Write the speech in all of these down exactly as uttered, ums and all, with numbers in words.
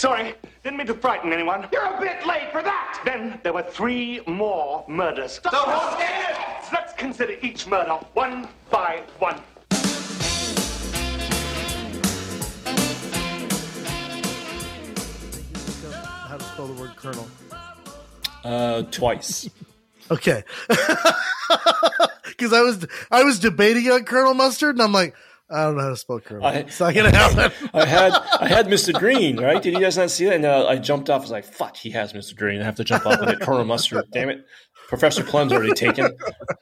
Sorry, didn't mean to frighten anyone. You're a bit late for that! Then there were three more murders. So who did it? Let's consider each murder one by one. How to spell the word colonel? Uh, twice. Okay. Because I was I was debating on Colonel Mustard, and I'm like, I don't know how to spell Colonel. I, it's not gonna happen. I had I had Mister Green, right? Did you guys not see that? And uh, I jumped off. I was like, fuck, he has Mister Green. I have to jump off and get Colonel Mustard. Damn it. Professor Plum's already taken.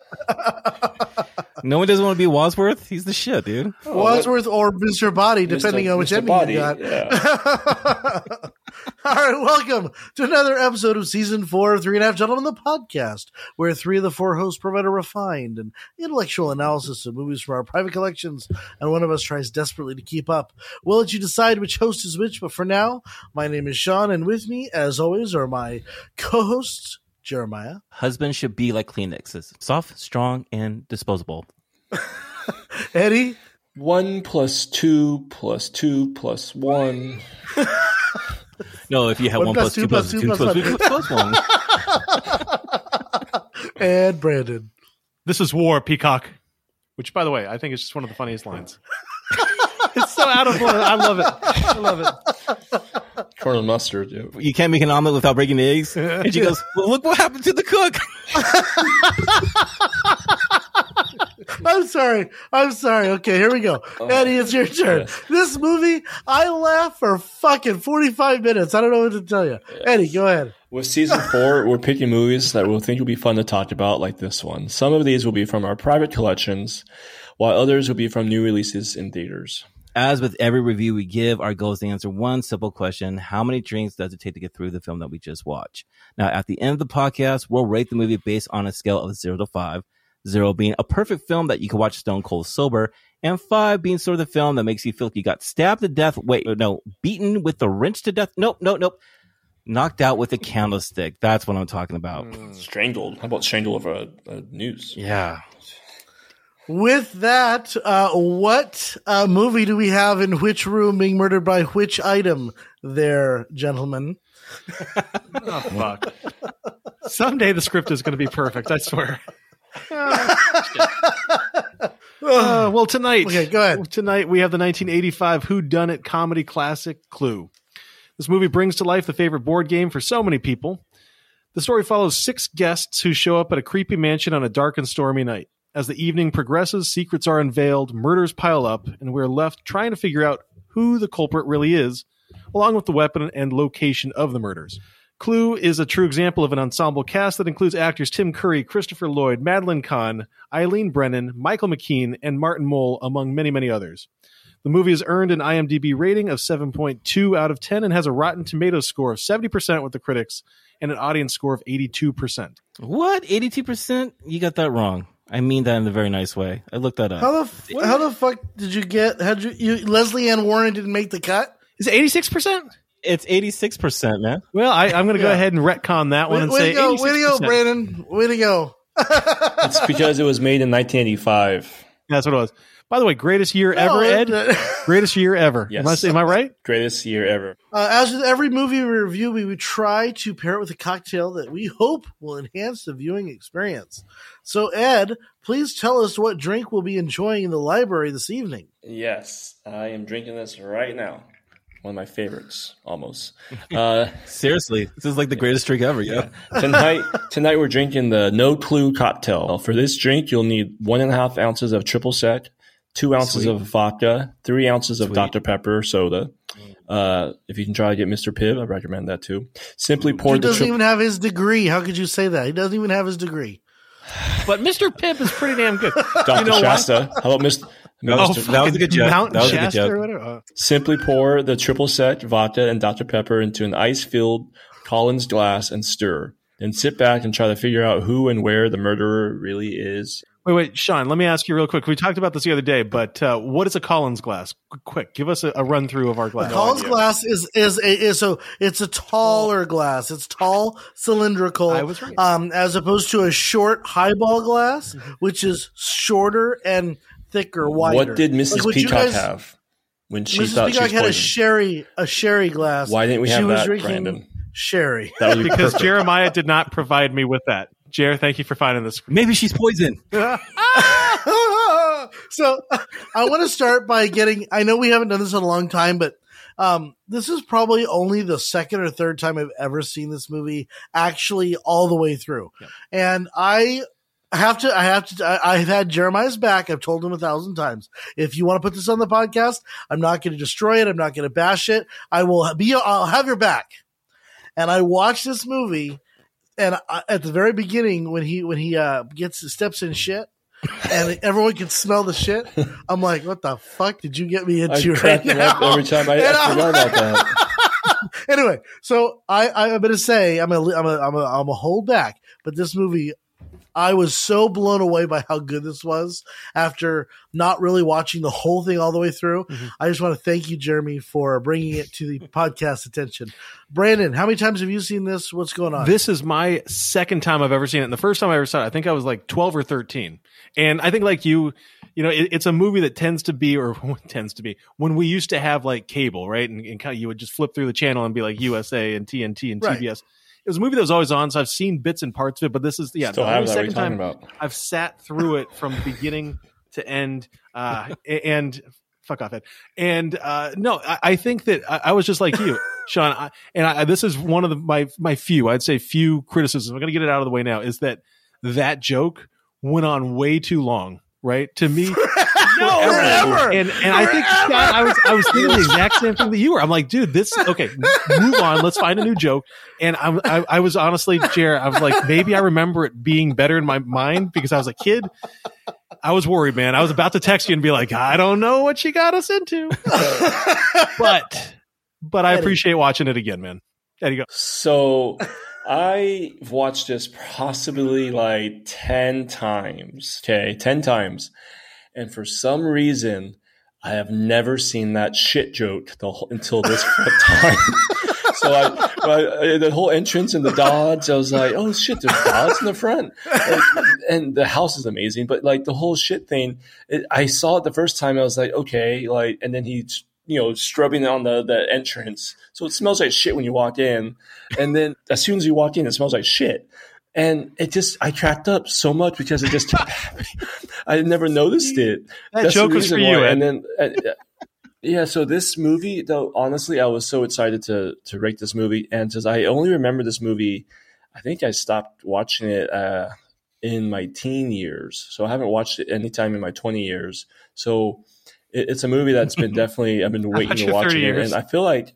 No one doesn't want to be Wadsworth. He's the shit, dude. Oh, Wadsworth what? Or Mister Body, depending Mister on which Mister ending Body, you got. Yeah. All right, welcome to another episode of Season four of Three and a Half Gentlemen, the podcast, where three of the four hosts provide a refined and intellectual analysis of movies from our private collections, and one of us tries desperately to keep up. We'll let you decide which host is which, but for now, my name is Sean, and with me, as always, are my co-hosts, Jeremiah. Husbands should be like Kleenexes. Soft, strong, and disposable. Eddie? One plus two plus two plus one. No, if you have one, one plus, plus two plus two plus, plus, two plus, plus one. And Brandon. This is war, Peacock. Which, by the way, I think is just one of the funniest lines. It's so out of order. I love it. I love it. Colonel Mustard. Yeah. You can't make an omelet without breaking the eggs. And she goes, well, look what happened to the cook. I'm sorry. I'm sorry. Okay, here we go. Oh, Eddie, it's your turn. Yes. This movie, I laughed for fucking forty-five minutes. I don't know what to tell you. Yes. Eddie, go ahead. With season four, we're picking movies that we'll think will be fun to talk about, like this one. Some of these will be from our private collections, while others will be from new releases in theaters. As with every review we give, our goal is to answer one simple question. How many drinks does it take to get through the film that we just watched? Now, at the end of the podcast, we'll rate the movie based on a scale of zero to five. Zero being a perfect film that you can watch stone cold sober, and five being sort of the film that makes you feel like you got stabbed to death. Wait, no, beaten with the wrench to death. Nope, nope, nope. Knocked out with a candlestick. That's what I'm talking about. Mm. Strangled. How about strangled over a, a noose? Yeah. With that, uh, what uh, movie do we have in which room being murdered by which item there, gentlemen? Oh, fuck. Someday the script is going to be perfect, I swear. uh, well, tonight, okay, go ahead. Tonight we have the nineteen eighty-five whodunit comedy classic Clue. This movie brings to life the favorite board game for so many people. The story follows six guests who show up at a creepy mansion on a dark and stormy night. As the evening progresses, secrets are unveiled, murders pile up, and we're left trying to figure out who the culprit really is, along with the weapon and location of the murders. Clue is a true example of an ensemble cast that includes actors Tim Curry, Christopher Lloyd, Madeline Kahn, Eileen Brennan, Michael McKean, and Martin Mull, among many, many others. The movie has earned an IMDb rating of seven point two out of ten and has a Rotten Tomatoes score of seventy percent with the critics and an audience score of eighty-two percent. What? eighty-two percent? You got that wrong. I mean that in a very nice way. I looked that up. How the f- how the fuck did you get? Had you, you Leslie Ann Warren didn't make the cut? Is it eighty-six percent? It's eighty-six percent, man. Well, I, I'm going to go yeah. ahead and retcon that one way, and way say to go, eighty-six percent. Way to go, Brandon. Way to go. It's because it was made in nineteen eighty-five. That's what it was. By the way, greatest year no, ever, Ed? Greatest year ever. Yes. Am I, am I right? Greatest year ever. Uh, as with every movie we review, we would try to pair it with a cocktail that we hope will enhance the viewing experience. So, Ed, please tell us what drink we'll be enjoying in the library this evening. Yes, I am drinking this right now. One of my favorites, almost. Uh, Seriously, this is like the greatest drink ever, yeah. yeah. Tonight, tonight we're drinking the No Clue cocktail. For this drink, you'll need one and a half ounces of triple sec, two ounces Sweet. of vodka, three ounces of Sweet. Doctor Pepper soda. Uh, if you can try to get Mister Pibb, I recommend that too. Simply pour he the. He doesn't tri- even have his degree. How could you say that? He doesn't even have his degree. But Mister Pibb is pretty damn good. Doctor You know Shasta. How about Mister No, oh, that was a good joke. Mount that was Shasta a good or joke. whatever. Simply pour the triple sec, vodka, and Doctor Pepper into an ice-filled Collins glass and stir. Then sit back and try to figure out who and where the murderer really is. Wait, wait, Sean, let me ask you real quick. We talked about this the other day, but uh, what is a Collins glass? Quick, give us a, a run through of our glass. A Collins no glass is is a is so it's a taller glass. It's tall, cylindrical. I was right. Um, as opposed to a short highball glass, which is shorter and thicker, wider. What did Missus Like, Peacock guys, have? when she Missus thought she Peacock was had a poisoned. sherry a sherry glass. Why didn't we have she was that, drinking Brandon? Sherry. That would be Because perfect. Jeremiah did not provide me with that. Jer, thank you for finding this. Maybe she's poisoned. So I want to start by getting, I know we haven't done this in a long time, but um, this is probably only the second or third time I've ever seen this movie actually all the way through. Yep. And I have to, I have to, I, I've had Jeremiah's back. I've told him a thousand times. If you want to put this on the podcast, I'm not going to destroy it. I'm not going to bash it. I will be, I'll have your back. And I watched this movie, and I, at the very beginning, when he, when he uh, gets, steps in shit, and everyone can smell the shit. I'm like, what the fuck did you get me into I'm right now? up every time I, I forgot about that. Anyway, so I, I'm going to say I'm a, I'm a, I'm a, I'm a hold back, but this movie, I was so blown away by how good this was after not really watching the whole thing all the way through. Mm-hmm. I just want to thank you, Jeremy, for bringing it to the podcast attention. Brandon, how many times have you seen this? What's going on? This is my second time I've ever seen it. And the first time I ever saw it, I think I was like twelve or thirteen. And I think like you, you know, it, it's a movie that tends to be, or tends to be, when we used to have like cable, right? And, and kind of you would just flip through the channel and be like U S A and T N T and right. T B S. It was a movie that was always on, so I've seen bits and parts of it, but this is, yeah, Still the have only that second time about. I've sat through it from beginning to end. Uh, and fuck off, Ed. And uh, no, I, I think that I, I was just like you, Sean. I, and I, this is one of the, my my few, I'd say few criticisms. I'm going to get it out of the way now. Is that that joke went on way too long, right? To me. No, forever. And and I think Scott, I was I was thinking the exact same thing that you were. I'm like, dude, this okay. Move on. Let's find a new joke. And I, I, I was honestly, Jared, I was like, maybe I remember it being better in my mind because I was a kid. I was worried, man. I was about to text you and be like, I don't know what she got us into, but but I appreciate watching it again, man. There you go. So I watched this possibly like ten times. Okay, ten times. And for some reason, I have never seen that shit joke the whole, until this time. So I, I, the whole entrance and the Dodge, I was like, oh shit, there's Dodge in the front. Like, and the house is amazing, but like the whole shit thing, it, I saw it the first time. I was like, okay, like, and then he's, you know, strubbing on the, the entrance. So it smells like shit when you walk in. And then as soon as you walk in, it smells like shit. And it just, I cracked up so much because it just kept happening. I never noticed it. That That's joke was for you, Ed. And then, uh, yeah, so this movie, though, honestly, I was so excited to to rate this movie. And because I only remember this movie, I think I stopped watching it uh, in my teen years. So I haven't watched it anytime in my twenty years. So it, it's a movie that's been definitely, I've been waiting to watch it. Years. And I feel like,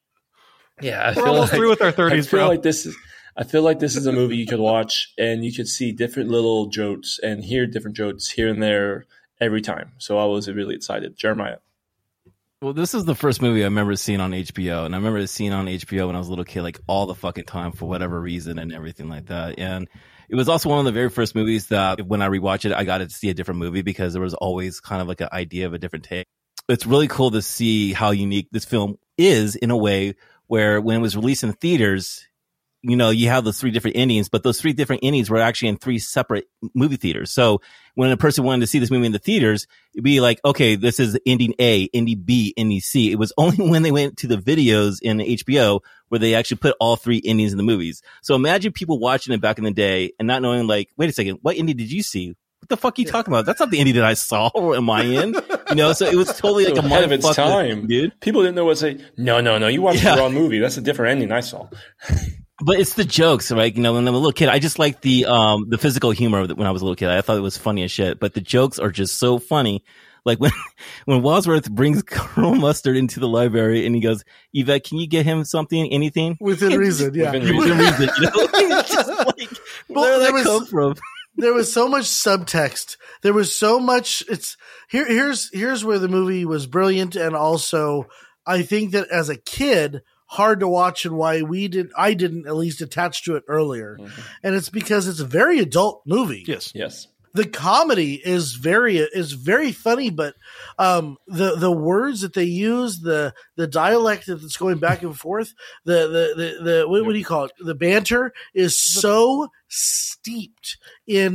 yeah, I We're feel almost like, through with our thirties, I feel bro. like this is, I feel like this is a movie you could watch and you could see different little jokes and hear different jokes here and there every time. So I was really excited. Jeremiah. Well, this is the first movie I remember seeing on H B O, and I remember seeing on H B O when I was a little kid, like all the fucking time for whatever reason and everything like that. And it was also one of the very first movies that when I rewatched it, I got to see a different movie because there was always kind of like an idea of a different take. It's really cool to see how unique this film is in a way where when it was released in theaters, you know, you have those three different endings, but those three different endings were actually in three separate movie theaters. So when a person wanted to see this movie in the theaters, it'd be like, okay, this is ending A, ending B, ending C. It was only when they went to the videos in H B O where they actually put all three endings in the movies. So imagine people watching it back in the day and not knowing, like, wait a second, what ending did you see? What the fuck are you talking about? That's not the ending that I saw or am I in? You know, so it was totally like a ahead of its motherfucker, time, dude. People didn't know what to say. No, no, no, you watched Yeah. the wrong movie. That's a different ending I saw. But it's the jokes, right? You know, when I'm a little kid, I just like the um the physical humor of it when I was a little kid. I thought it was funny as shit. But the jokes are just so funny. Like when when Wadsworth brings Colonel Mustard into the library and he goes, Yvette, can you get him something, anything? Within reason, yeah. Within Within reason, you know? It's just like, where did that there was- come from? There was so much subtext. There was so much. It's here. Here's here's where the movie was brilliant, and also I think that as a kid, hard to watch, and why we did I didn't at least attach to it earlier, Mm-hmm. and it's because it's a very adult movie. Yes. Yes. The comedy is very is very funny, but um, the the words that they use, the the dialect that's going back and forth, the the the, the what, what do you call it? The banter is so steeped in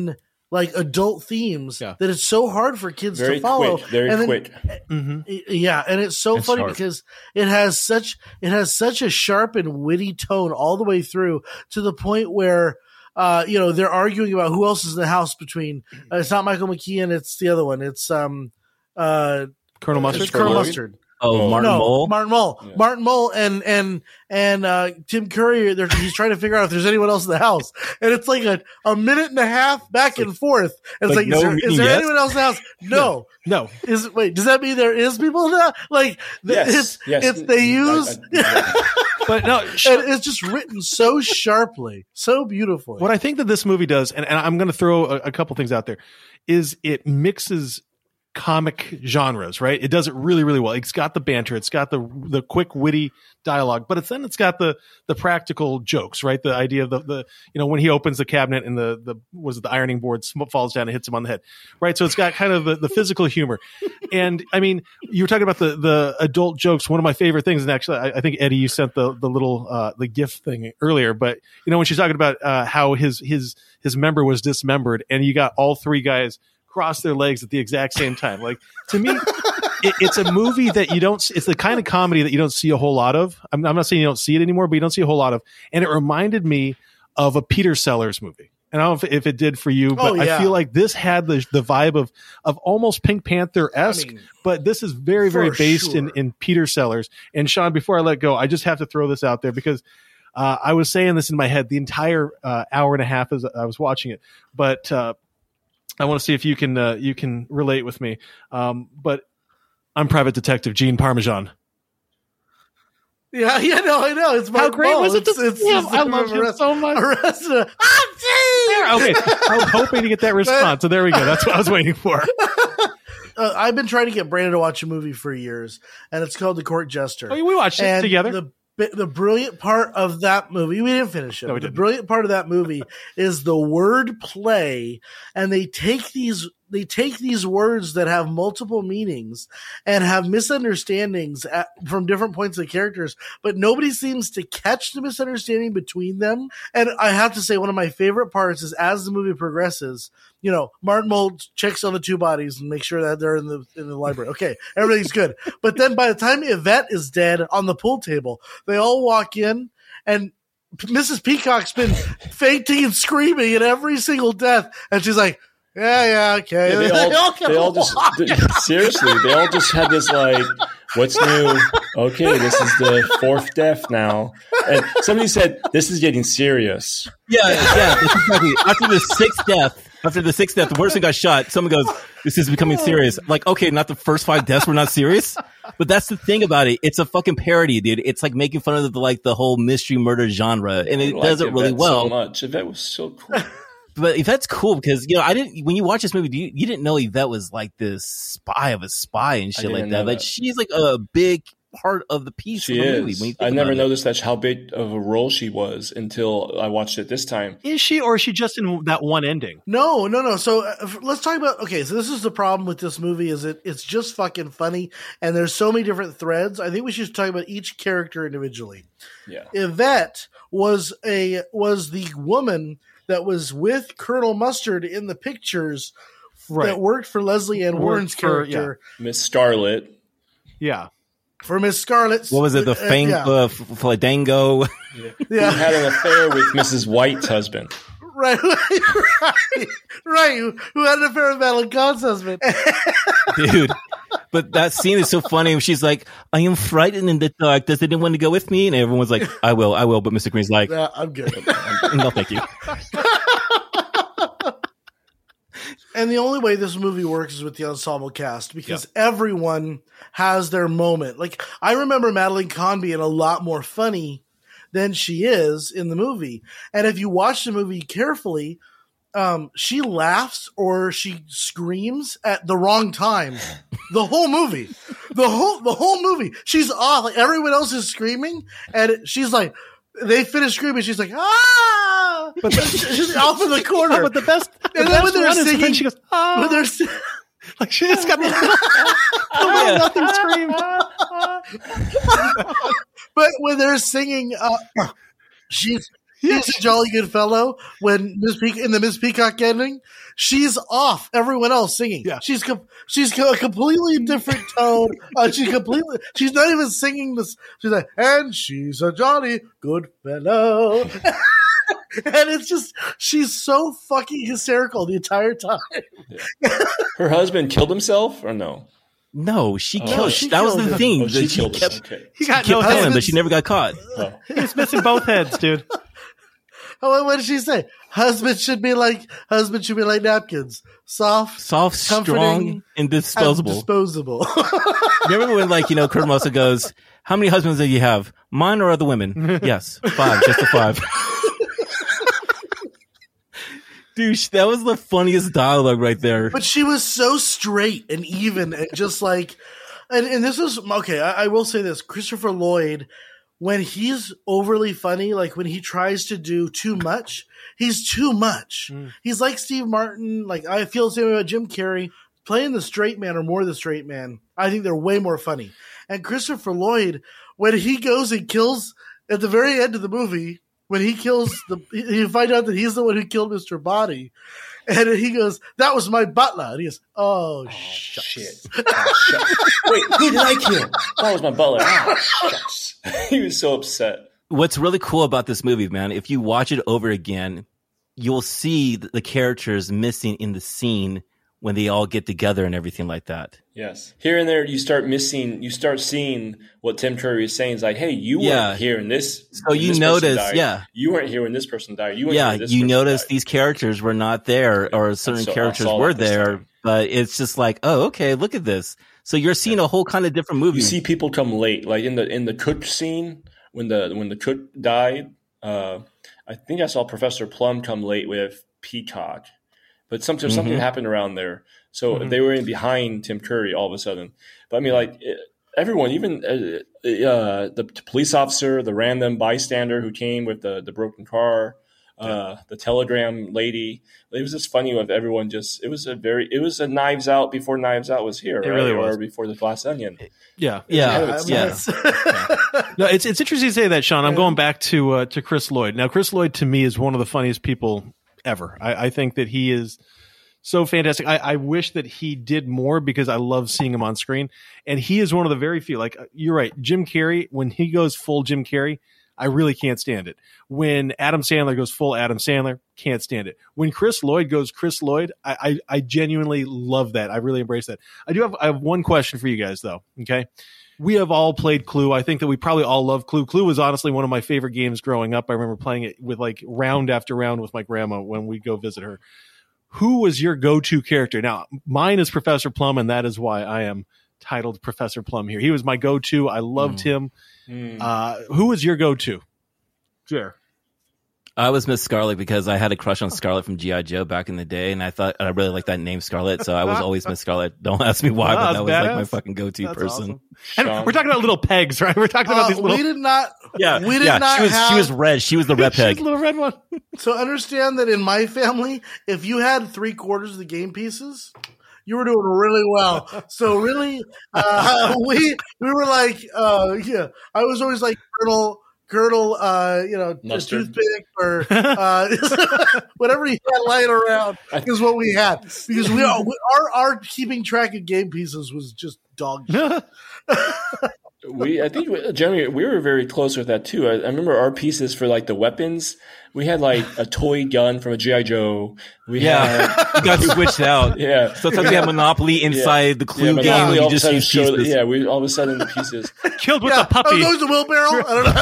like adult themes Yeah. that it's so hard for kids Very to follow. quick, very and then, quick. Mm-hmm. Yeah, and it's so It's funny sharp. because it has such it has such a sharp and witty tone all the way through to the point where uh, you know, they're arguing about who else is in the house between uh, it's not Michael McKean, it's the other one. It's um uh Colonel Mustard. it's Colonel Lloyd? Mustard. Oh, Martin no, Mull. Martin Mull. Yeah. Martin Mull and and and uh, Tim Curry. They're, he's trying to figure out if there's anyone else in the house, and it's like a, a minute and a half back and forth. And it's like like, no is there, meaning is there yes? anyone else in the house? No. No. Is wait? Does that mean there is people in the like? the- Yes, It's, yes. it's they I- use. I- But no, and it's just written so sharply, so beautifully. what I think that this movie does, and, and I'm going to throw a, a couple things out there, is it mixes comic genres, right? It does it really, really well. It's got the banter, it's got the the quick, witty dialogue, but it's then it's got the the practical jokes, right? The idea of the the you know when he opens the cabinet and the the was it the ironing board sm- falls down and hits him on the head, right? So it's got kind of the, the physical humor, and I mean you were talking about the the adult jokes. One of my favorite things, and actually I, I think Eddie, you sent the the little uh, the GIF thing earlier, but you know when she's talking about uh, how his his his member was dismembered, and you got all three guys cross their legs at the exact same time. Like to me, it, it's a movie that you don't. It's the kind of comedy that you don't see a whole lot of. I'm, I'm not saying you don't see it anymore, but you don't see a whole lot of. And it reminded me of a Peter Sellers movie. And I don't know if, if it did for you, but Oh, yeah. I feel like this had the the vibe of of almost Pink Panther esque. I mean, but this is very very for based in sure. in Peter Sellers. And Sean, before I let go, I just have to throw this out there because. Uh, I was saying this in my head the entire uh, hour and a half as I was watching it, but uh, I want to see if you can uh, you can relate with me. Um, but I'm Private Detective Gene Parmesan. Yeah, yeah, no, I know. It's How Martin great Mull. was it to It's, it's, see him? it's I love him arrest- so much. Arrested. I'm Gene! Okay, I was hoping to get that response, so there we go. That's what I was waiting for. Uh, I've been trying to get Brandon to watch a movie for years, and it's called The Court Jester. Oh, we watched it And together. The the brilliant part of that movie, we didn't finish it. No, we but the didn't. brilliant part of that movie is the word play, and they take these they take these words that have multiple meanings and have misunderstandings at, from different points of the characters, but nobody seems to catch the misunderstanding between them. And I have to say, one of my favorite parts is as the movie progresses, you know, Martin Mull checks on the two bodies and makes sure that they're in the in the library. Okay, everything's good. But then by the time Yvette is dead on the pool table, they all walk in, and Missus Peacock's been fainting and screaming at every single death, and she's like, "Yeah, yeah, okay." Yeah, they all, they all just they- seriously, they all just had this like, what's new? Okay, this is the fourth death now, and somebody said this is getting serious. Yeah, yeah, that's exactly. After the sixth death, after the sixth death, the person got shot. Someone goes, "This is becoming serious." Like, okay, not the first five deaths were not serious, but that's the thing about it. It's a fucking parody, dude. It's like making fun of the like the whole mystery murder genre, and it I does it liked really Yvette well. So much. Yvette was so cool. But Yvette's cool because you know I didn't when you watch this movie, you, you didn't know Yvette was like this spy of a spy and shit I like didn't that. know Like that. she's like a big part of the piece She of the movie. is. When you think I never about it. noticed that how big of a role she was until I watched it this time. Is she, or is she just in that one ending? No, no, no. So uh, f- let's talk about. Okay, so this is the problem with this movie: is it it's just fucking funny, and there's so many different threads. I think we should talk about each character individually. Yeah. Yvette was a was the woman that was with Colonel Mustard in the pictures Right. that worked for Leslie Ann Worked Warren's for- character Miss Scarlet. Yeah. for Miss Scarlet. What was it? The uh, Fang yeah. uh, F- Fladango. Who Yeah. had an affair with Missus White's husband. Right, right, right. Who, who had an affair with Madeline Kahn's husband? Dude. But that scene is so funny. She's like, "I am frightened in the dark. Does anyone want to go with me?" And everyone's like, "I will, I will." But Mister Green's like, Yeah, I'm good. "No, thank you." And the only way this movie works is with the ensemble cast because everyone has their moment. Like, I remember Madeline Kahn being a lot more funny than she is in the movie. And if you watch the movie carefully, um, she laughs or she screams at the wrong time. The whole movie, the whole, the whole movie, she's off. Like everyone else is screaming and she's like, they finish screaming. She's like, ah, but she's off in the corner. Oh, but the best, the And then best when they're one is singing- when she goes, "Ah," when they're si- like she just got the little, the little nothing scream. but when they're singing, uh, she's he's a jolly good fellow. When Miss Pe- in the Miss Peacock ending, she's off everyone else singing. Yeah. She's com- she's a completely different tone. Uh, she's completely. She's not even singing this. She's like, and she's a jolly good fellow. And it's just, she's so fucking hysterical the entire time. Yeah. Her husband killed himself or no? No, she Oh. killed. No, she that was killed the him. thing. Oh, she that she killed kept, him. Okay. He got kept no killing, heads. but she never got caught. Oh. He's missing both heads, dude. Oh, what did she say? Husband should be like husband should be like napkins, soft, Soft, comforting, strong, and disposable. and disposable. Remember when, like, you know, Kurt Russell goes, "How many husbands do you have? Mine or other women?" Yes, five, just a five. Dude, that was the funniest dialogue right there. But she was so straight and even and just like, and, and this is, okay, I, I will say this. Christopher Lloyd, when he's overly funny, like when he tries to do too much, he's too much. Mm. He's like Steve Martin. Like, I feel the same way about Jim Carrey. Playing the straight man or more the straight man, I think they're way more funny. And Christopher Lloyd, when he goes and kills, at the very end of the movie, when he kills the, you find out that he's the one who killed Mister Body, and he goes, "That was my butler." And he goes, "Oh, oh shucks. shit! Oh, shucks. Wait, who did I kill? That was my butler." Oh, shucks. He was so upset. What's really cool about this movie, man, if you watch it over again, you'll see the characters missing in the scene when they all get together and everything like that. Yes. Here and there, you start missing, you start seeing what Tim Curry is saying. It's like, hey, you Yeah. weren't here in this. So when you this person notice, died. yeah. You weren't here when this person died. You weren't here Yeah, when this you person notice died. these characters were not there, or certain So I characters saw were that this there, time. but it's just like, oh, okay, look at this. So you're seeing a whole kind of different movie. You see people come late, like in the in the cook scene when the when the cook died. Uh, I think I saw Professor Plum come late with Peacock, but something Mm-hmm. something happened around there. So Mhm. they were in behind Tim Curry all of a sudden. But I mean, like it, everyone, even uh, uh, the police officer, the random bystander who came with the the broken car, uh, the telegram lady. It was just funny with everyone. Just it was a very it was a Knives Out before Knives Out was here, It right? really was. Or before the Glass Onion. Yeah. yeah, I mean, yeah. it's- No, it's it's interesting to say that, Sean. I'm going back to uh, to Chris Lloyd. Now, Chris Lloyd to me is one of the funniest people ever. I, I think that he is so fantastic. I, I wish that he did more because I love seeing him on screen. And he is one of the very few. Like, you're right, Jim Carrey. When he goes full Jim Carrey, I really can't stand it. When Adam Sandler goes full Adam Sandler, can't stand it. When Chris Lloyd goes Chris Lloyd, I, I, I genuinely love that. I really embrace that. I do have I have one question for you guys though. Okay. We have all played Clue. I think that we probably all love Clue. Clue was honestly one of my favorite games growing up. I remember playing it with like round after round with my grandma when we go visit her. Who was your go-to character? Now, mine is Professor Plum, and that is why I am titled Professor Plum here. He was my go-to. I loved Mm. him. Mm. Uh, who was your go-to? Sure. I was Miss Scarlet because I had a crush on Scarlet from G I. Joe back in the day, and I thought I really liked that name Scarlet, so I was always Miss Scarlet. Don't ask me why, Wow, but that's that was like badass. my fucking go-to That's person. awesome. And Sean. we're talking about little pegs, right? We're talking about Uh, these little. we did not. Yeah, we did yeah. not she was have. she was red. She was the red She's peg. a little red one. So understand that in my family, if you had three quarters of the game pieces, you were doing really well. So really, uh, we we were like, uh, yeah, I was always like Colonel. Colonel, uh, you know, a Mustard. toothpick or uh, whatever you had lying around is what we had because we, are, we our our keeping track of game pieces was just dog shit. We, I think, we- Jeremy, we were very close with that too. I, I remember our pieces for like the weapons. We had like a toy gun from a G I. Joe. We Yeah, had, it got switched out. yeah. Sometimes we have Monopoly inside the Clue yeah, game. Monopoly And all you of a just sudden use showed, pieces. yeah, we all of a sudden the pieces. Killed with Yeah, a puppy. oh, those the wheelbarrow.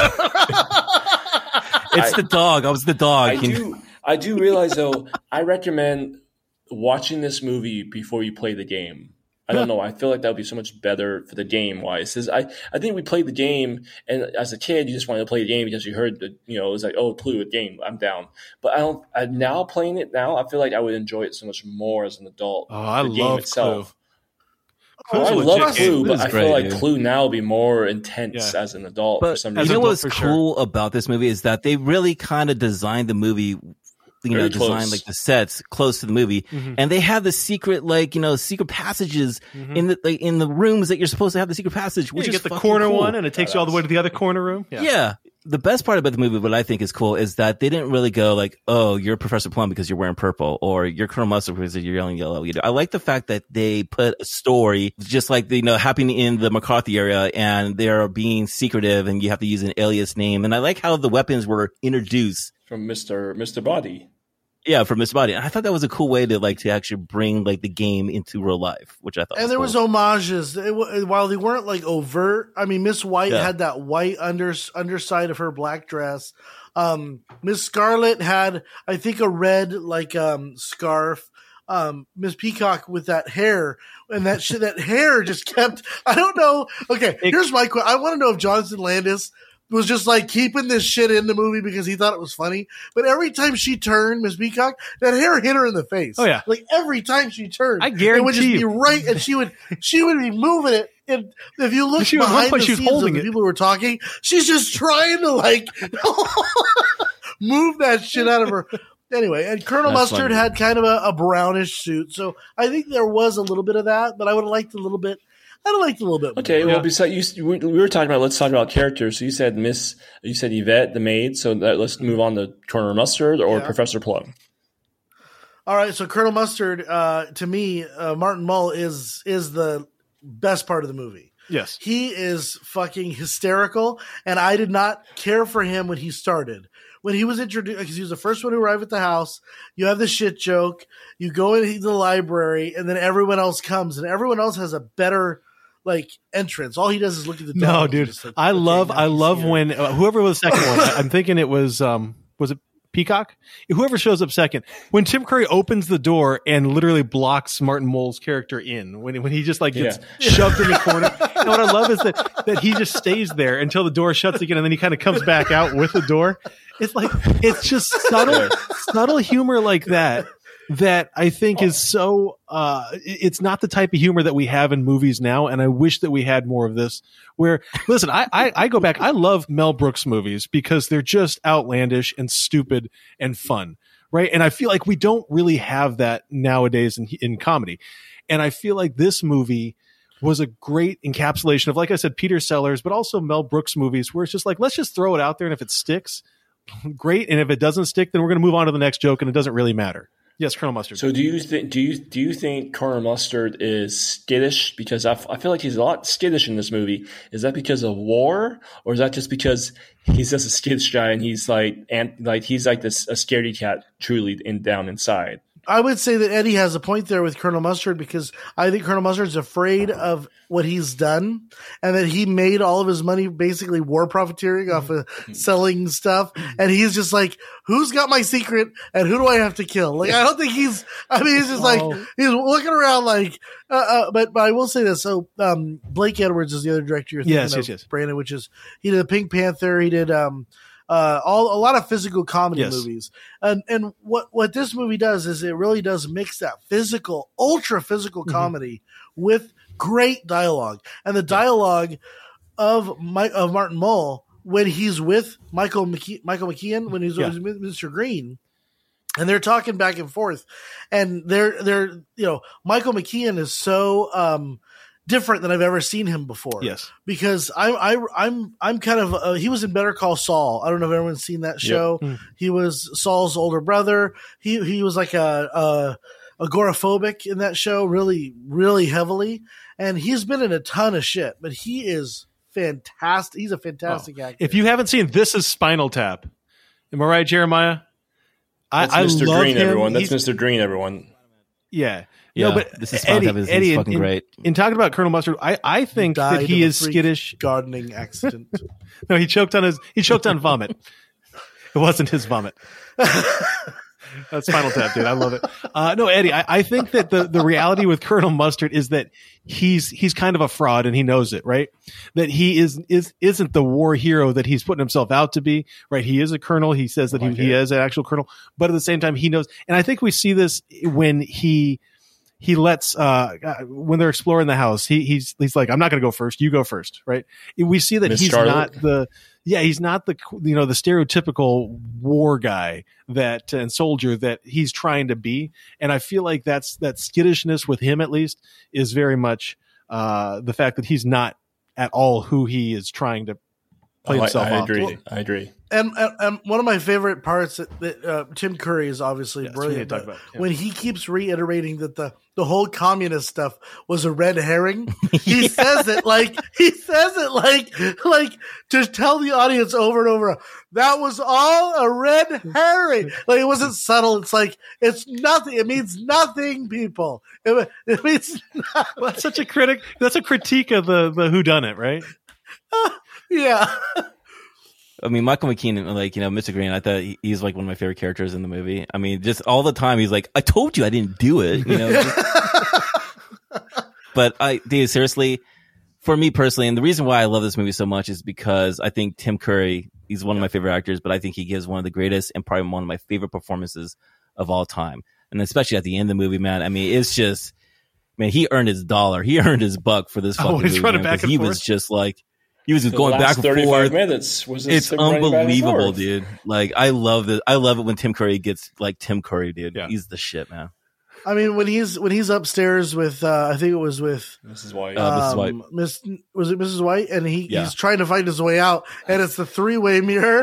I don't know. It's the dog. I was the dog. I do, I do realize though. I recommend watching this movie before you play the game. I don't know. I feel like that would be so much better for the game wise. Because I, I think we played the game, and as a kid, you just wanted to play the game because you heard the, you know, it was like, oh, Clue, a game, I'm down. But I don't. I, now playing it now, I feel like I would enjoy it so much more as an adult. Oh, I the game love itself. Clue. Oh, I Clue's a love legit Clue, game. but It is I great, feel like dude. Clue now would be more intense Yeah. as an adult But for some you As reason. an know adult, what's for sure. cool about this movie is that they really kind of designed the movie, you know, Very designed close. like the sets close to the movie, Mhm. and they have the secret, like you know, secret passages Mhm. in the like, in the rooms that you're supposed to have the secret passage, Yeah, which you is get the fucking corner cool. one, and it takes you all the way to the other corner room. Yeah. the best part about the movie, what I think is cool, is that they didn't really go like, oh, you're Professor Plum because you're wearing purple, or you're Colonel Mustard because you're yelling yellow. You know, I like the fact that they put a story just like, you know, happening in the McCarthy area, and they're being secretive and you have to use an alias name. And I like how the weapons were introduced from Mister Mister Body. Yeah, from Miss Body. And I thought that was a cool way to like to actually bring like the game into real life, which I thought. And was there cool. was homages. It, while they weren't like overt, I mean, Miss White yeah. had that white under underside of her black dress. Um, Miss Scarlet had, I think, a red like um, scarf. Um, Miss Peacock with that hair, and that shit, that hair just kept. I don't know. Okay, it, here's my question. I want to know if Jonathan Landis was just like keeping this shit in the movie because he thought it was funny. But every time she turned, Miss Peacock, that hair hit her in the face. Oh yeah, like every time she turned, I guarantee it would just you. be right, and she would she would be moving it. And if you look she behind was, the she was scenes of the it. people who were talking, she's just trying to like move that shit out of her. Anyway, and Colonel That's Mustard funny. had kind of a, a brownish suit, so I think there was a little bit of that, but I would have liked a little bit. I'd have liked a little bit more. Okay, Yeah. well, besides you, we we were talking about let's talk about characters. So you said Miss, you said Yvette, the maid. So that, let's move on to Colonel Mustard or Yeah. Professor Plum. All right, so Colonel Mustard, uh, to me, uh, Martin Mull is is the best part of the movie. Yes. He is fucking hysterical, and I did not care for him when he started. When he was introduced, because he was the first one to arrive at the house, you have the shit joke, you go into the library, and then everyone else comes, and everyone else has a better like entrance. All he does is look at the dog. No, dude. Just like, I okay, love now I he's love here. when uh, whoever was the second one. I, I'm thinking it was um was it Peacock? Whoever shows up second. When Tim Curry opens the door and literally blocks Martin Mull's character in, when when he just like gets Yeah. shoved in the corner. And what I love is that that he just stays there until the door shuts again, and then he kind of comes back out with the door. It's like it's just subtle subtle humor like that that I think is so uh it's not the type of humor that we have in movies now, and I wish that we had more of this. Where listen, I I, I go back, I love Mel Brooks movies because they're just outlandish and stupid and fun, right? And I feel like we don't really have that nowadays in in comedy. And I feel like this movie was a great encapsulation of, like I said, Peter Sellers, but also Mel Brooks movies, where it's just like, let's just throw it out there, and if it sticks, great, and if it doesn't stick, then we're going to move on to the next joke, and it doesn't really matter. Yes, Colonel Mustard. So do you think do you do you think Colonel Mustard is skittish? Because I, f- I feel like he's a lot skittish in this movie. Is that because of war, or is that just because he's just a skittish guy and he's like and like he's like this a scaredy cat truly in down inside? I would say that Eddie has a point there with Colonel Mustard, because I think Colonel Mustard's afraid of what he's done, and that he made all of his money basically war profiteering off of selling stuff. And he's just like, who's got my secret and who do I have to kill? Like, I don't think he's, I mean, he's just like, Oh. he's looking around like, uh, uh, but, but I will say this. So, um, Blake Edwards is the other director you're thinking Yes, of, yes, yes. Brandon, which is, he did the Pink Panther. He did, um, Uh, all a lot of physical comedy Yes. movies, and and what what this movie does is it really does mix that physical, ultra physical Mm-hmm. comedy with great dialogue, and the dialogue of Mike of Martin Mull when he's with Michael McKe- Michael McKean when he's Yeah. with Mister Green, and they're talking back and forth, and they're they're you know Michael McKean is so um, different than I've ever seen him before. Yes. Because I, I, I'm, I'm kind of, uh, he was in Better Call Saul. I don't know if everyone's seen that show. Mm. He was Saul's older brother. He, he was like a, a, agoraphobic in that show, really, really heavily. And he's been in a ton of shit, but he is fantastic. He's a fantastic actor. If you haven't seen This Is Spinal Tap, am I right, Jeremiah? I, That's I Mister love Green, him. everyone. That's He's- Mister Green, everyone. Yeah. Yeah, no, but This Is Eddie, Spinal Tap is- he's Eddie, fucking in, great. In talking about Colonel Mustard, I, I think that Died he of a is freak skittish. gardening accident. No, he choked on his he choked on vomit. It wasn't his vomit. That's Spinal Tap, dude. I love it. Uh, no, Eddie, I, I think that the, the reality with Colonel Mustard is that he's he's kind of a fraud, and he knows it, right? That he is is isn't the war hero that he's putting himself out to be, right? He is a colonel. He says that he, he is an actual colonel, but at the same time, he knows. And I think we see this when he he lets uh when they're exploring the house. He he's he's like, I'm not going to go first. You go first, right? We see that Miss he's Scarlet? not the yeah he's not the you know the stereotypical war guy that and soldier that he's trying to be. And I feel like that's that skittishness with him, at least, is very much uh the fact that he's not at all who he is trying to play oh, himself I, I off. agree. Well, I agree. And, and, and one of my favorite parts that, that uh, Tim Curry is obviously Yes, we need brilliant. to talk but about, yeah. When he keeps reiterating that the, the whole communist stuff was a red herring, he says it like he says it like like to tell the audience over and over. That was all a red herring. Like it wasn't subtle. It's like it's nothing. It means nothing, people. It, it means nothing. Well, that's such a critic. That's a critique of the the whodunit, right? Yeah. I mean, Michael McKean, like, you know, Mister Green, I thought he, he's like one of my favorite characters in the movie. I mean, just all the time he's like, I told you I didn't do it, you know. just- but I, dude, seriously, for me personally, and the reason why I love this movie so much is because I think Tim Curry, he's one of my favorite actors, but I think he gives one of the greatest and probably one of my favorite performances of all time. And especially at the end of the movie, man, I mean, it's just, man, he earned his dollar. He earned his buck for this fucking Oh, he's movie, running man, back 'cause and he forth. was just like, he was just The going last back and thirty-five forth. minutes was It's him running back and unbelievable, forth. dude. Like, I love it. I love it when Tim Curry gets like Tim Curry, dude. Yeah. He's the shit, man. I mean, when he's when he's upstairs with, uh, I think it was with This is why. Uh, Missus White. um, Miss was it Missus White, and he, Yeah. he's trying to find his way out, and it's the three way mirror.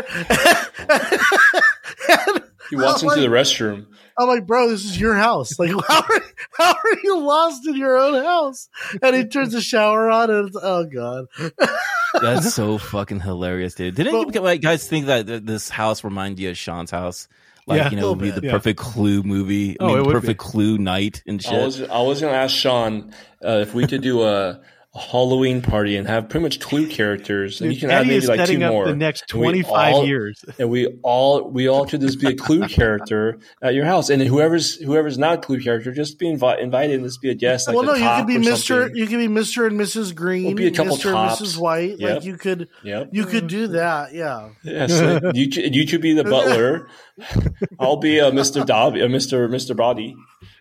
And he walks I'm into the like- restroom. I'm like, bro, this is your house. Like, how are, how are you lost in your own house? And he turns the shower on, and it's, oh god. That's so fucking hilarious, dude. Didn't Well- you like guys think that th- this house remind you of Sean's house? Like, Yeah. you A know, little would be bit, the yeah. perfect Clue movie. I Oh, mean, it would perfect be. Clue night and shit. I was I was gonna ask Sean uh, if we could do a, a Halloween party and have pretty much Clue characters, and you can add Eddie maybe is like setting two up more. the next And we twenty-five all- years. and we all we all could just be a Clue character at your house, and then whoever's whoever's not a Clue character, just be invi- invited and just be a guest. Like Well, the no, you top could be or Mister something. You could be Mister and Missus Green, We'll be a couple Mister and tops. Missus White. Yep. Like you could, Yep. you could do that. Yeah. Yeah, so you two- you two be the butler. I'll be a Mister Dobby, a Mister Mister Body.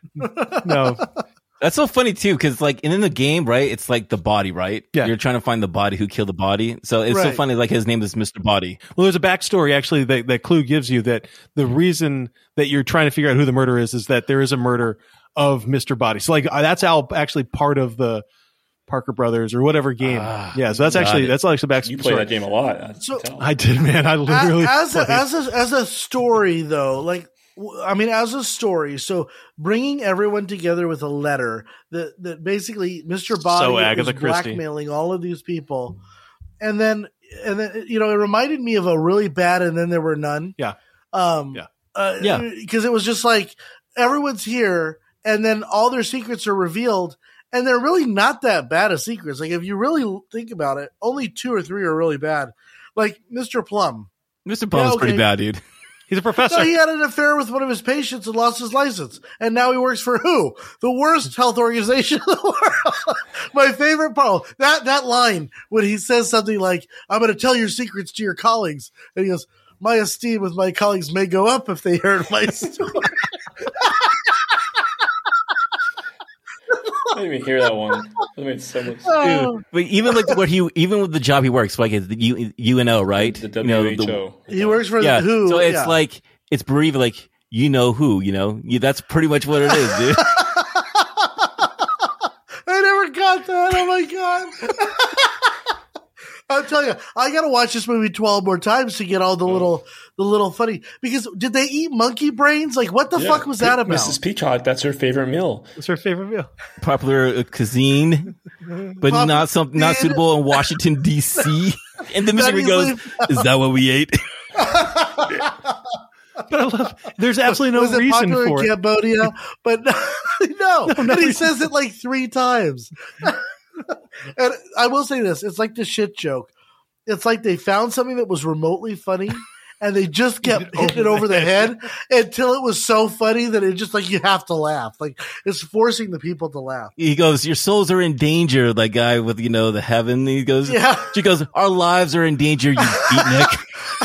No, That's so funny too, because like in the game, right? It's like the body, right? Yeah. You're trying to find the body who killed the body. So it's so Right. funny. Like his name is Mister Body. well, there's a backstory actually that, that Clue gives you that the reason that you're trying to figure out who the murderer is is that there is a murder of Mister Body. So like uh, that's all actually part of the Parker Brothers or whatever game. Ah, yeah, so that's got actually it. that's actually backstory. You play that game a lot. I can So- tell. I did, man. I literally as a, played. as a as a story though, like w- I mean, as a story, so bringing everyone together with a letter that that basically Mister Body So is Agatha Christie. blackmailing all of these people, and then and then you know it reminded me of a really bad and then there were none. Yeah. Um. Yeah. Uh, Yeah. Because it was just like everyone's here, and then all their secrets are revealed. And they're really not that bad of secrets. Like if you really think about it, only two or three are really bad. Like Mister Plum. Mister Plum's okay. pretty bad, dude. He's a professor. So he had an affair with one of his patients and lost his license. And now he works for who? The worst health organization in the world. My favorite part, that, that line when he says something like, I'm going to tell your secrets to your colleagues. And he goes, my esteem with my colleagues may go up if they heard my story. I didn't even hear that one. That made so much sense. Oh, But even like what he, even with the job he works, like it's the U, UNO, right? The You know, W the- H O. he works for yeah. the Who. So it's yeah. like it's bereaved, like you know who, you know. You, that's pretty much what it is, dude. I never got that. Oh my god! I'll tell you, I gotta watch this movie twelve more times to get all the little, the little funny. Because did they eat monkey brains? Like, what the Yeah. fuck was that about? Missus Peacock, that's her favorite meal. What's her favorite meal? Popular uh, cuisine, but Popular not some not cuisine. suitable in Washington D C. And the That mystery is goes, like- "Is that what we ate?" But I love. There's absolutely no was it reason popular for in it. Cambodia? But no, and he says it like three times. And I will say this: it's like the shit joke. It's like they found something that was remotely funny, and they just kept hitting it over the head until it was so funny that it just like you have to laugh. Like it's forcing the people to laugh. He goes, "Your souls are in danger." That guy with you know the heaven. He goes, Yeah. She goes, "Our lives are in danger." You beatnik.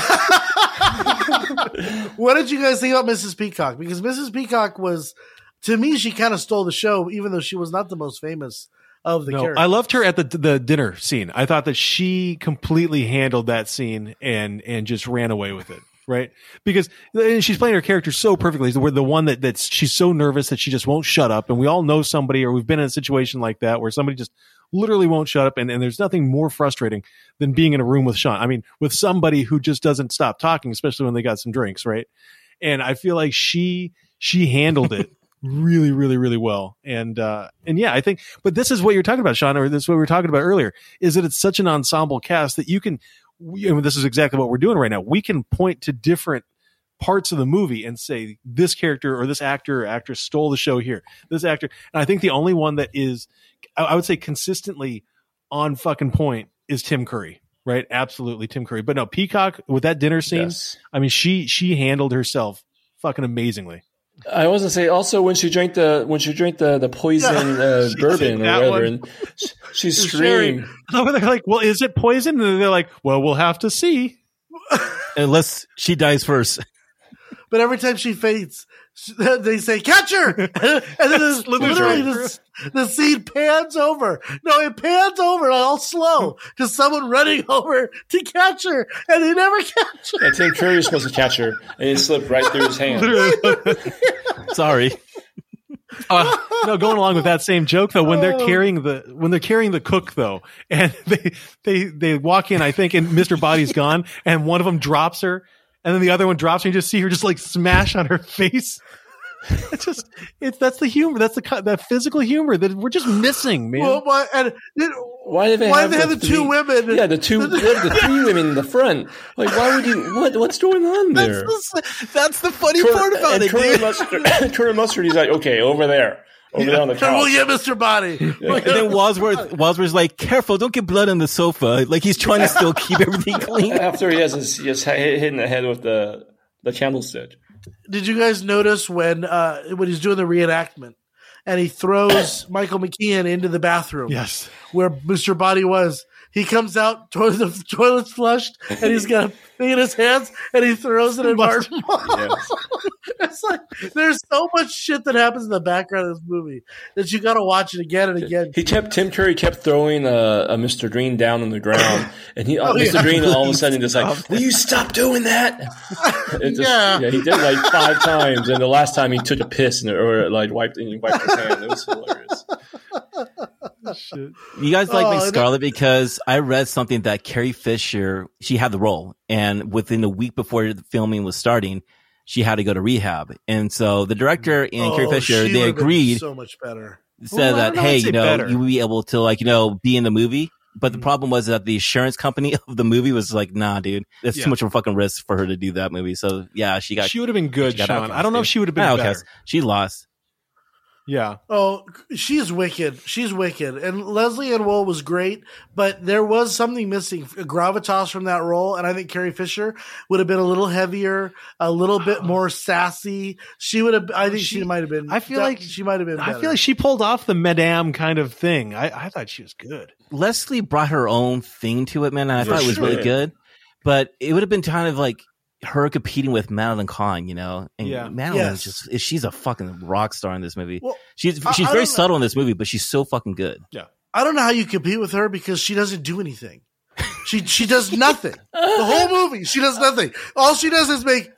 What did you guys think about Missus Peacock? Because Missus Peacock was, to me, she kind of stole the show, even though she was not the most famous of the No, characters. I loved her at the the dinner scene. I thought that she completely handled that scene and and just ran away with it. Right, because and she's playing her character so perfectly. We're the one that that's she's so nervous that she just won't shut up. And we all know somebody, or we've been in a situation like that where somebody just literally won't shut up. And, and there's nothing more frustrating than being in a room with Sean. I mean, with somebody who just doesn't stop talking, especially when they got some drinks, right? And I feel like she she handled it really, really, really well. And uh, and yeah, I think, but this is what you're talking about, Sean, or this is what we were talking about earlier, is that it's such an ensemble cast that you can, we, I mean, this is exactly what we're doing right now. We can point to different parts of the movie and say this character or this actor or actress stole the show here. This actor, and I think the only one that is, I, I would say, consistently on fucking point is Tim Curry. Right, absolutely, Tim Curry. But no, Peacock with that dinner scene. Yes. I mean, she she handled herself fucking amazingly. I was gonna say also when she drank the when she drank the the poison uh, bourbon or whatever, one. and she, she screamed. They're like, "Well, is it poison?" And they're like, "Well, we'll have to see." Unless she dies first. But every time she faints, they say, "Catch her!" And then this, literally the, the scene pans over. No, it pans over all slow to someone running over to catch her, and they never catch her. Yeah, Tim Curry was supposed to catch her, and it slipped right through his hand. Sorry. Uh, no, going along with that same joke though, when they're carrying the when they're carrying the cook though, and they they they walk in, I think, and Mister Body's gone, and one of them drops her. And then the other one drops, and you just see her just like smash on her face. It's just, it's that's the humor. That's the that physical humor that we're just missing, man. Well, why, and it, why did they why have, they the, have the three, two women? Yeah, the two, the three women in the front. Like, why would you? What what's going on there? That's the, that's the funny Cur- part about and it. Colonel Mustard, Colonel Mustard, he's like, okay, over there. Over yeah, there on the couch. We'll get Mister Body. Yeah. And then Wadsworth, Wadsworth's like, careful, don't get blood on the sofa. Like he's trying to still keep everything clean. After he has his, he has hit in the head with the, the candlestick. Did you guys notice when uh, when he's doing the reenactment and he throws Michael McKean into the bathroom? Yes. Where Mister Body was. He comes out, toilet, the toilet's flushed, and he's got a thing in his hands, and he throws it in Martin. Yes. It's like there's so much shit that happens in the background of this movie that you got to watch it again and again. He kept Tim Curry kept throwing a, a Mister Green down on the ground, and he oh, Mister Yeah. Green all of a sudden just like, "Will you stop doing that?" It just, yeah. yeah, he did like five times, and the last time he took a piss and or like wiped and he wiped his hand. It was hilarious. Shit. You guys like oh, Mick Scarlet because I read something that Carrie Fisher, she had the role, and within a week before the filming was starting, she had to go to rehab. And so the director and oh, Carrie Fisher, they agreed, so much better. said well, that, know hey, you know, better. you would be able to like, you know, be in the movie. But the problem was that the insurance company of the movie was like, nah, dude, it's yeah. too much of a fucking risk for her to do that movie. So yeah, she got, she would have been good, Sean. Outcast, I don't know dude. if she would have been better. Outcast. She lost. Yeah. Oh, she's wicked. She's wicked. And Leslie Ann Wool was great, but there was something missing, gravitas from that role. And I think Carrie Fisher would have been a little heavier, a little bit more sassy. She would have, I think she, she might have been, I feel like she might have been better. I feel like she pulled off the Madame kind of thing. I, I thought she was good. Leslie brought her own thing to it, man. And I For thought it was sure. really good, but it would have been kind of like her competing with Madeline Kahn, you know, and yeah. Madeline yes. is just, she's a fucking rock star in this movie. Well, she's she's I, very I subtle know. in this movie, but she's so fucking good. Yeah. I don't know how you compete with her because she doesn't do anything. She she does nothing. The whole movie, she does nothing. All she does is make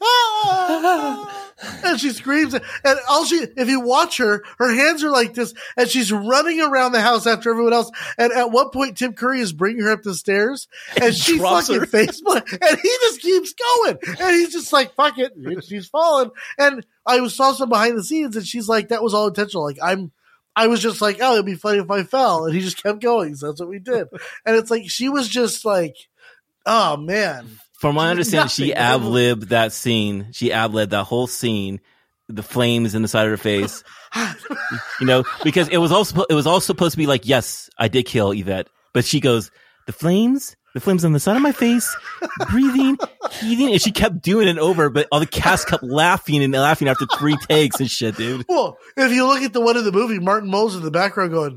ah, and she screams. And all she, if you watch her, her hands are like this, and she's running around the house after everyone else. And at one point, Tim Curry is bringing her up the stairs, and, and she fucking faceplant, and he just keeps going, and he's just like, "Fuck it," and she's falling. And I saw some behind the scenes, and she's like, "That was all intentional." Like I'm. I was just like, oh, it'd be funny if I fell. And he just kept going. So that's what we did. And it's like, she was just like, oh, man. From my understanding, she ad-libbed that scene. She ad-libbed that whole scene, the flames in the side of her face. You know, because it was also, it was all supposed to be like, yes, I did kill Yvette. But she goes, the flames? The flames on the side of my face, breathing, heating, and she kept doing it over, but all the cast kept laughing and laughing after three takes and shit, dude. Well, if you look at the one in the movie, Martin Mull's in the background going,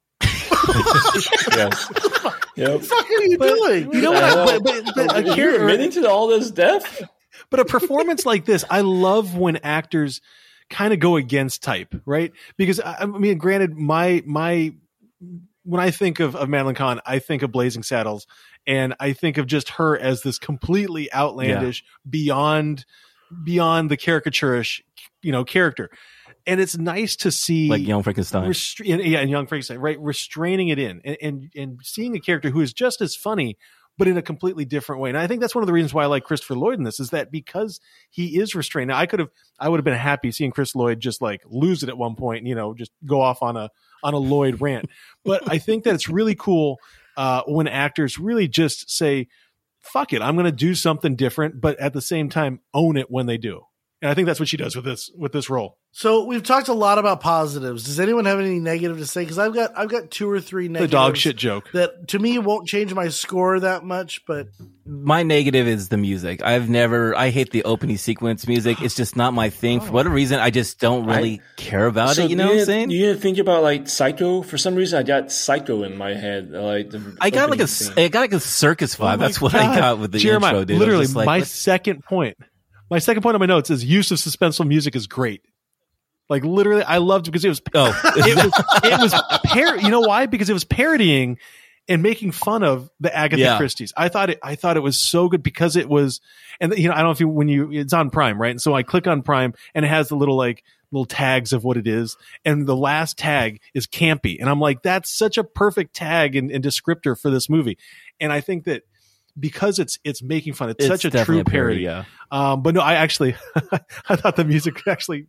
yes. Yep. What the fuck are you but, doing? You know what? I, but, but, but a You're admitting to all this death? But a performance like this, I love when actors kind of go against type, right? Because, I mean, granted, my, my, when I think of, of Madeline Kahn, I think of Blazing Saddles, and I think of just her as this completely outlandish, yeah. beyond beyond the caricaturish, you know, character. and it's nice to see like Young Frankenstein. Restra- yeah, and Young Frankenstein, right? Restraining it in and, and and seeing a character who is just as funny, but in a completely different way. And I think that's one of the reasons why I like Christopher Lloyd in this, is that because he is restrained. Now, I could have, I would have been happy seeing Chris Lloyd just like lose it at one point, and, you know, just go off on a on a Lloyd rant. But I think that it's really cool uh, when actors really just say, "Fuck it, I'm going to do something different," but at the same time own it when they do. And I think that's what she does with this with this role. So we've talked a lot about positives. Does anyone have any negative to say? Because I've got I've got two or three negatives. The dog shit joke that to me won't change my score that much. But my negative is the music. I've never. I hate the opening sequence music. It's just not my thing. For whatever reason, I just don't really I, care about so it. You know you what I'm saying? You didn't think about like Psycho? For some reason, I got Psycho in my head. Like the I got like a scene. I got like a circus vibe. Oh That's what God. I got with the Jeremiah, intro, dude. Literally, like, my what? second point. My second point on my notes is use of suspenseful music is great. Like literally, I loved it because it was oh, it was it was par- you know why? Because it was parodying and making fun of the Agatha yeah. Christie's. I thought it I thought it was so good because it was, and you know, I don't know if you when you it's on Prime, right? And so I click on Prime and it has the little like little tags of what it is, and the last tag is campy, and I'm like, that's such a perfect tag and, and descriptor for this movie. And I think that because it's it's making fun, it's, it's such a true parody. parody yeah. Um, but no, I actually I thought the music actually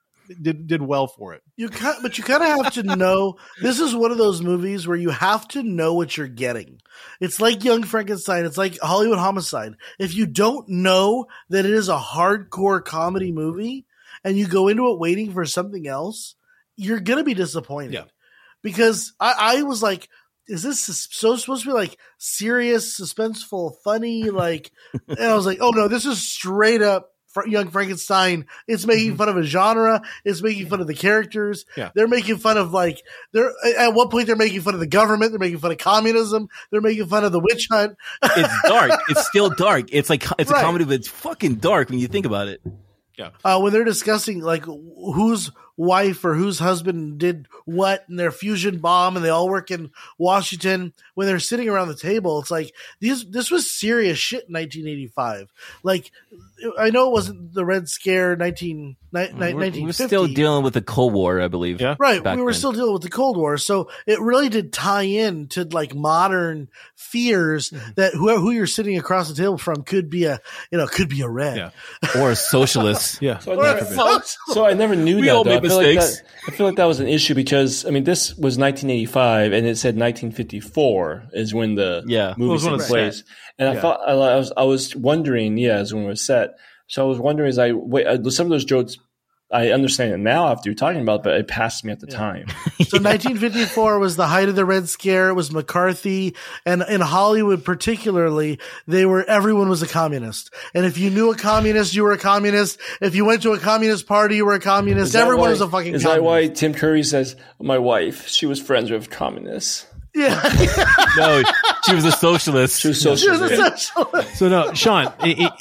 did did well for it. You kind, but you kind of have to know. This is one of those movies where you have to know what you're getting. It's like Young Frankenstein. It's like Hollywood Homicide. If you don't know that it is a hardcore comedy movie and you go into it waiting for something else, you're gonna be disappointed. Yeah. Because I, I was like, is this so supposed to be like serious, suspenseful, funny? Like, and I was like, oh no, this is straight up Young Frankenstein. It's making fun of a genre. It's making fun of the characters. Yeah. They're making fun of like, they're at one point they're making fun of the government. They're making fun of communism. They're making fun of the witch hunt. It's dark. It's still dark. It's like, it's right. a comedy, but it's fucking dark when you think about it. Yeah. Uh, when they're discussing like whose wife or whose husband did what in their fusion bomb, and they all work in Washington, when they're sitting around the table, it's like these, this was serious shit in nineteen eighty-five. Like, I know it wasn't the Red Scare nineteen, ni- we're, nineteen fifty. We're still dealing with the Cold War, I believe. Yeah. Right. We were then. still dealing with the Cold War. So it really did tie in to like modern fears mm-hmm. that whoever, who you're sitting across the table from could be a, you know, could be a red. Yeah. Or a socialist. Yeah. So I, never, so I never knew we that. all though. made I feel like mistakes. that, I feel like that was an issue because, I mean, this was nineteen eighty-five and it said nineteen fifty-four is when the yeah. movie took place. And I yeah. thought, I was, I was wondering, yeah, as when it was set. So I was wondering as I wait, uh, some of those jokes, I understand it now after you're talking about it, but it passed me at the yeah. time. So yeah. nineteen fifty-four was the height of the Red Scare. It was McCarthy, and in Hollywood particularly, they were everyone was a communist. And if you knew a communist, you were a communist. If you went to a communist party, you were a communist. Everyone why, was a fucking. Is communist. that why Tim Curry says my wife? She was friends with communists. Yeah. No, she was a socialist. She was socialist. She was a socialist. So no, Sean. It, it,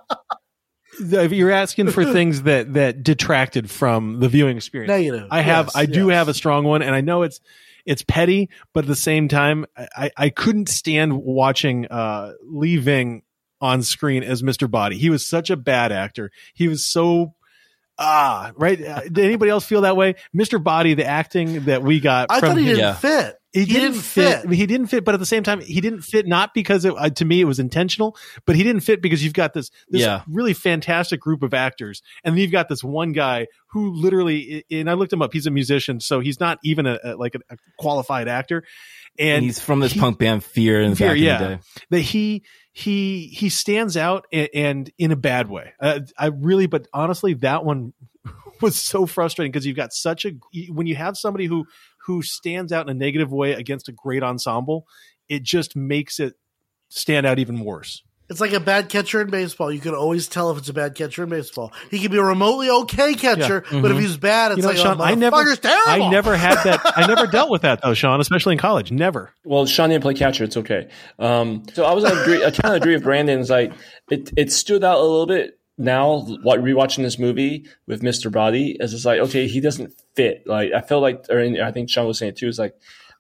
If you're asking for things that, that detracted from the viewing experience, negative. I have, yes, I do yes. have a strong one, and I know it's, it's petty, but at the same time, I, I couldn't stand watching uh, Lee Ving on screen as Mister Body. He was such a bad actor. He was so ah right. Uh, did anybody else feel that way? Mister Body, the acting that we got, I from thought he him, didn't yeah. fit. He, He didn't, didn't fit. fit. He didn't fit, but at the same time, he didn't fit not because it, uh, to me it was intentional, but he didn't fit because you've got this this Yeah. really fantastic group of actors, and then you've got this one guy who literally, and I looked him up. He's a musician, so he's not even a, a like a, a qualified actor, and, And he's from this he- punk band Fear in Fear, back yeah. in the day. that he he he stands out and, and in a bad way. Uh, I really, but honestly, that one was so frustrating because you've got such a when you have somebody who who stands out in a negative way against a great ensemble, it just makes it stand out even worse. It's like a bad catcher in baseball. You can always tell if it's a bad catcher in baseball. He can be a remotely okay catcher, Yeah. but if he's bad, it's You know, like, Sean, oh, I never, motherfucker's terrible. I never had that. I never dealt with that though, Sean, especially in college. Never. Well, Sean didn't play catcher. It's okay. Um, so I was agree. I kind of agree with Brandon. It's like it it stood out a little bit now. What rewatching this movie with Mister Body is it's like okay, he doesn't fit. Like I felt like, or I think Sean was saying too. It's like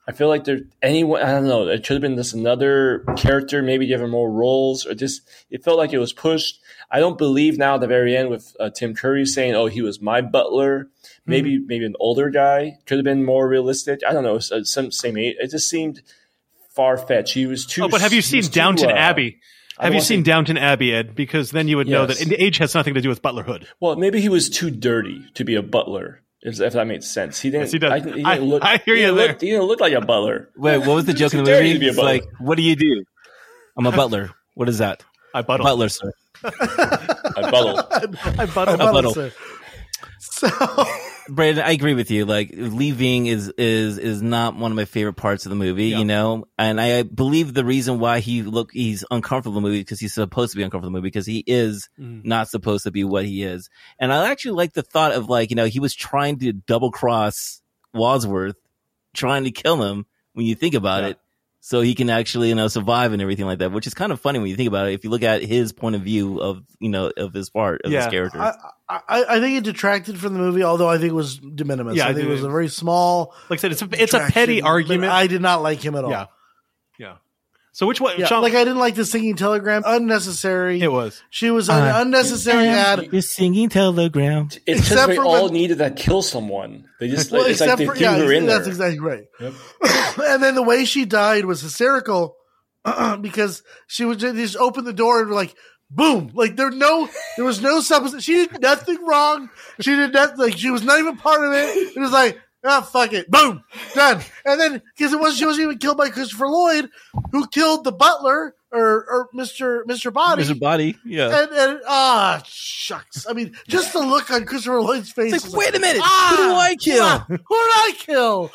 I feel like there anyone I don't know. It should have been just another character, maybe given more roles, or just it felt like it was pushed. I don't believe now at the very end with uh, Tim Curry saying, "Oh, he was my butler." Maybe mm-hmm. maybe an older guy could have been more realistic. I don't know. Some same age. It just seemed far fetched. He was too. Oh, but have you seen Downton too, uh, Abbey? Have you seen say, Downton Abbey, Ed? Because then you would yes. know that age has nothing to do with butlerhood. Well, maybe he was too dirty to be a butler. If, if that makes sense, he didn't. Yes, he does. I, he didn't I, look, I hear he you there. Look, he didn't look like a butler. Wait, what was the joke in the movie? It's like, what do you do? I'm a butler. What is that? I buttle. Butler, sir. I buttle. I, I buttle. I buttle. Sir. So, Brandon, I agree with you. Like, leaving is is is not one of my favorite parts of the movie, yeah. you know. And I believe the reason why he look he's uncomfortable in the movie because he's supposed to be uncomfortable in the movie because he is mm. not supposed to be what he is. And I actually like the thought of like you know he was trying to double cross Wadsworth, trying to kill him. When you think about yeah. it. So he can actually, you know, survive and everything like that, which is kind of funny when you think about it. If you look at his point of view of, you know, of his part of yeah. his character, I, I, I think it detracted from the movie, although I think it was de minimis. Yeah, I think it was a very small. Like I said, it's a it's a petty argument. I did not like him at all. Yeah, yeah. So which one? Yeah, Sean, like I didn't like the singing telegram. Unnecessary. It was. She was an uh, unnecessary ad. You're singing telegram. It's because they all when, needed to kill someone. They just well, it's like they for, threw yeah, her in that's there. That's exactly right. Yep. And then the way she died was hysterical because she would just, just open the door and like boom, like there no there was no substance. She did nothing wrong. She did nothing. Like she was not even part of it. It was like. Ah, oh, fuck it. Boom. Done. And then, because it wasn't, she wasn't even killed by Christopher Lloyd, who killed the butler, or, or Mister Mister Body. Mister Body, yeah. And, and, ah, shucks. I mean, just the look on Christopher Lloyd's face. It's like, wait a minute. Ah, who do I kill? Ah, who did I kill?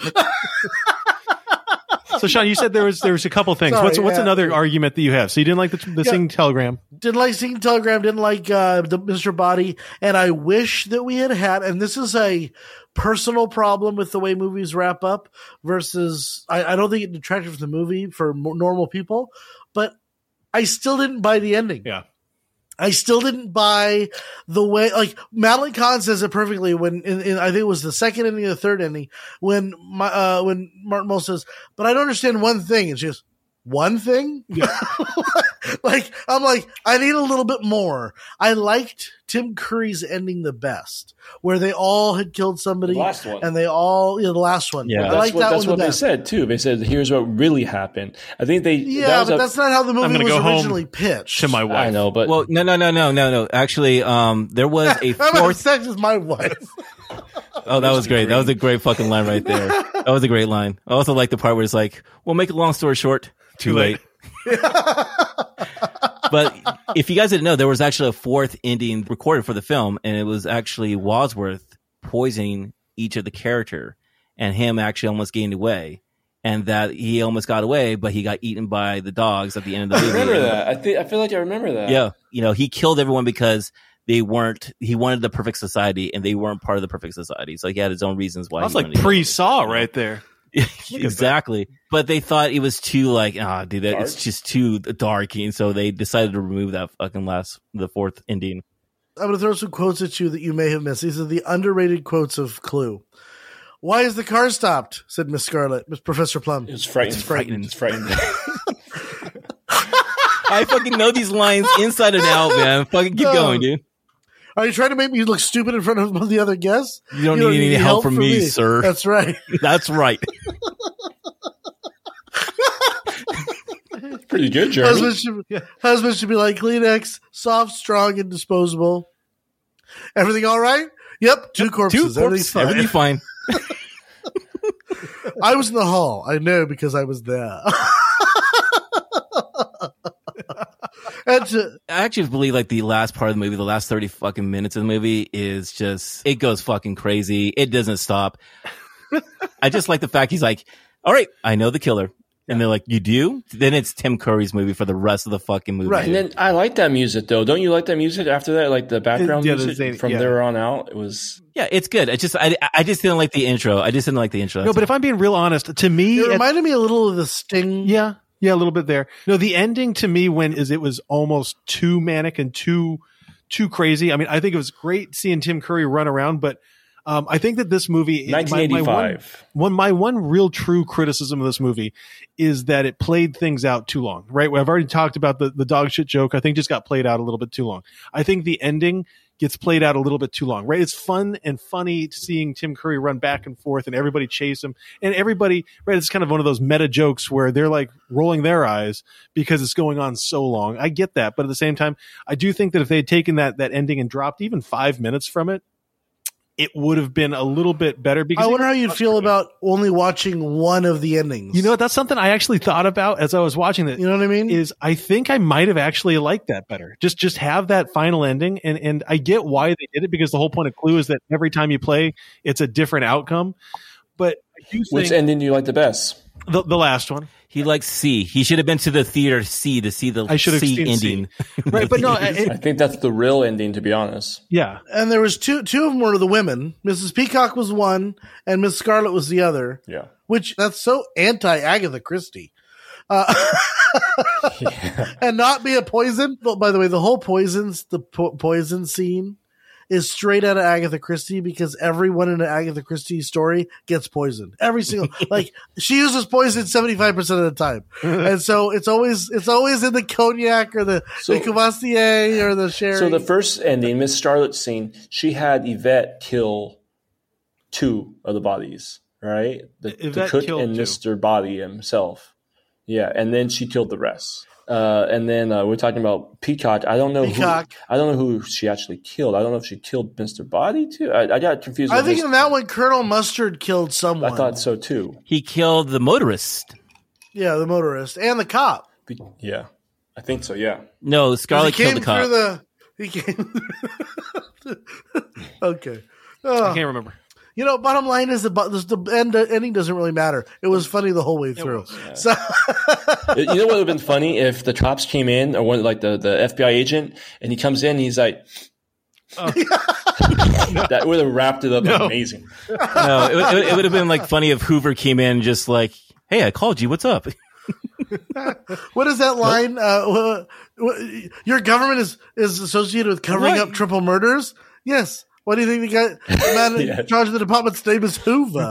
So, Sean, you said there was there was a couple things. Sorry, what's what's yeah. another argument that you have? So you didn't like the, the yeah. singing telegram? Didn't like singing telegram. Didn't like uh, the Mister Body. And I wish that we had had, and this is a personal problem with the way movies wrap up versus, I, I don't think it detracted from the movie for normal people, but I still didn't buy the ending. Yeah. I still didn't buy the way, like Madeline Kahn says it perfectly when in, in I think it was the second ending or the third ending when my, uh, when Martin Mull says, but I don't understand one thing. And she goes, one thing? Yeah. Like, I'm like, I need a little bit more. I liked Tim Curry's ending the best, where they all had killed somebody. The last one. And they all, you know, the last one. Yeah. I that's like what, that that's one what the they best. said, too. They said, here's what really happened. I think they. Yeah, that but a, that's not how the movie was go originally pitched. To my wife. I know, but. Well, no, no, no, no, no, no. Actually, um, there was a I'm having fourth. sex with my wife. Oh, that was great. That was a great fucking line right there. That was a great line. I also like the part where it's like, well, make a long story short, too, too late. late. But if you guys didn't know, there was actually a fourth ending recorded for the film, and it was actually Wadsworth poisoning each of the character, and him actually almost getting away, and that he almost got away, but he got eaten by the dogs at the end of the movie. I remember that. I think I feel like I remember that. Yeah, you know, he killed everyone because they weren't. He wanted the perfect society, and they weren't part of the perfect society. So he had his own reasons why. That's he like pre-Saw right there. Exactly. But they thought it was too like, ah, oh, dude, that, it's just too dark. And so they decided to remove that fucking last, the fourth ending. I'm going to throw some quotes at you that you may have missed. These are the underrated quotes of Clue. Why is the car stopped? Said Miss Scarlet, Miss Professor Plum. It's frightening. It's frightening. It's frightening. I fucking know these lines inside and out, man. Fucking keep no. going, dude. Are you trying to make me look stupid in front of the other guests? You don't, you don't need, need any help, help from me, me, sir. That's right. That's right. Pretty good, Jeremy. Husband should, yeah. Husband should be like Kleenex, soft, strong, and disposable. Everything all right? Yep, two corpses. Two corpses. Everything's fine. Everything fine. I was in the hall. I know because I was there. And to, I actually believe like the last part of the movie, the last thirty fucking minutes of the movie is just, it goes fucking crazy. It doesn't stop. I just like the fact he's like, all right, I know the killer. And they're like, you do? Then it's Tim Curry's movie for the rest of the fucking movie. Right. And then I like that music though. Don't you like that music after that? Like the background yeah, music the, from yeah. there on out? It was. Yeah, it's good. I just, I, I just didn't like the intro. I just didn't like the intro. No, but if I'm being real honest, to me, it reminded me a little of the Sting. Yeah. Yeah, a little bit there. No, the ending to me when is it was almost too manic and too too crazy. I mean, I think it was great seeing Tim Curry run around, but Um, I think that this movie, nineteen eighty-five. My, my one, one, my one real true criticism of this movie is that it played things out too long, right? I've already talked about the, the dog shit joke. I think just got played out a little bit too long. I think the ending gets played out a little bit too long, right? It's fun and funny seeing Tim Curry run back and forth and everybody chase him. And everybody, right, it's kind of one of those meta jokes where they're like rolling their eyes because it's going on so long. I get that. But at the same time, I do think that if they had taken that, that ending and dropped even five minutes from it, it would have been a little bit better. Because I wonder how you'd feel about only watching one of the endings. You know, that's something I actually thought about as I was watching that. You know what I mean? Is I think I might have actually liked that better. Just just have that final ending. And, and I get why they did it, because the whole point of Clue is that every time you play, it's a different outcome. But I do think which ending do you like the best? The, the last one. He likes C. He should have been to the theater C to see the I should have C seen ending. C. Right, but no, it, I think that's the real ending, to be honest. Yeah, and there was two. Two of them were the women. Missus Peacock was one, and Miss Scarlet was the other. Yeah, which that's so anti Agatha Christie, uh, yeah. And not be a poison. But by the way, the whole poisons the po- poison scene is straight out of Agatha Christie, because everyone in an Agatha Christie story gets poisoned. Every single, like, she uses poison seventy-five percent of the time. And so it's always, it's always in the cognac or the, so, the Courvoisier or the sherry. So the first ending, Miss Scarlet's scene, she had Yvette kill two of the bodies, right? The, the cook and two. Mister Body himself. Yeah. And then she killed the rest. Uh, and then uh, we're talking about Peacock. I don't know Peacock. who. I don't know who she actually killed. I don't know if she killed Mister Body too. I, I got confused. I think Mister in that one, Colonel Mustard killed someone. I thought so too. He killed the motorist. Yeah, the motorist and the cop. Be- yeah, I think so. Yeah. No, Scarlet killed the cop. The, he came. Okay. Oh. I can't remember. You know, bottom line is the the end ending doesn't really matter. It was funny the whole way through. Was, yeah. So, you know what would have been funny if the cops came in, or one like the, the F B I agent, and he comes in, and he's like, oh. no. That would have wrapped it up no. amazing. No, it, it, it would have been like funny if Hoover came in just like, "Hey, I called you. What's up?" What is that line? Nope. Uh, your government is is associated with covering what? up triple murders. Yes. What do you think the guy, the man yeah. in charge of the department's name is Hoover?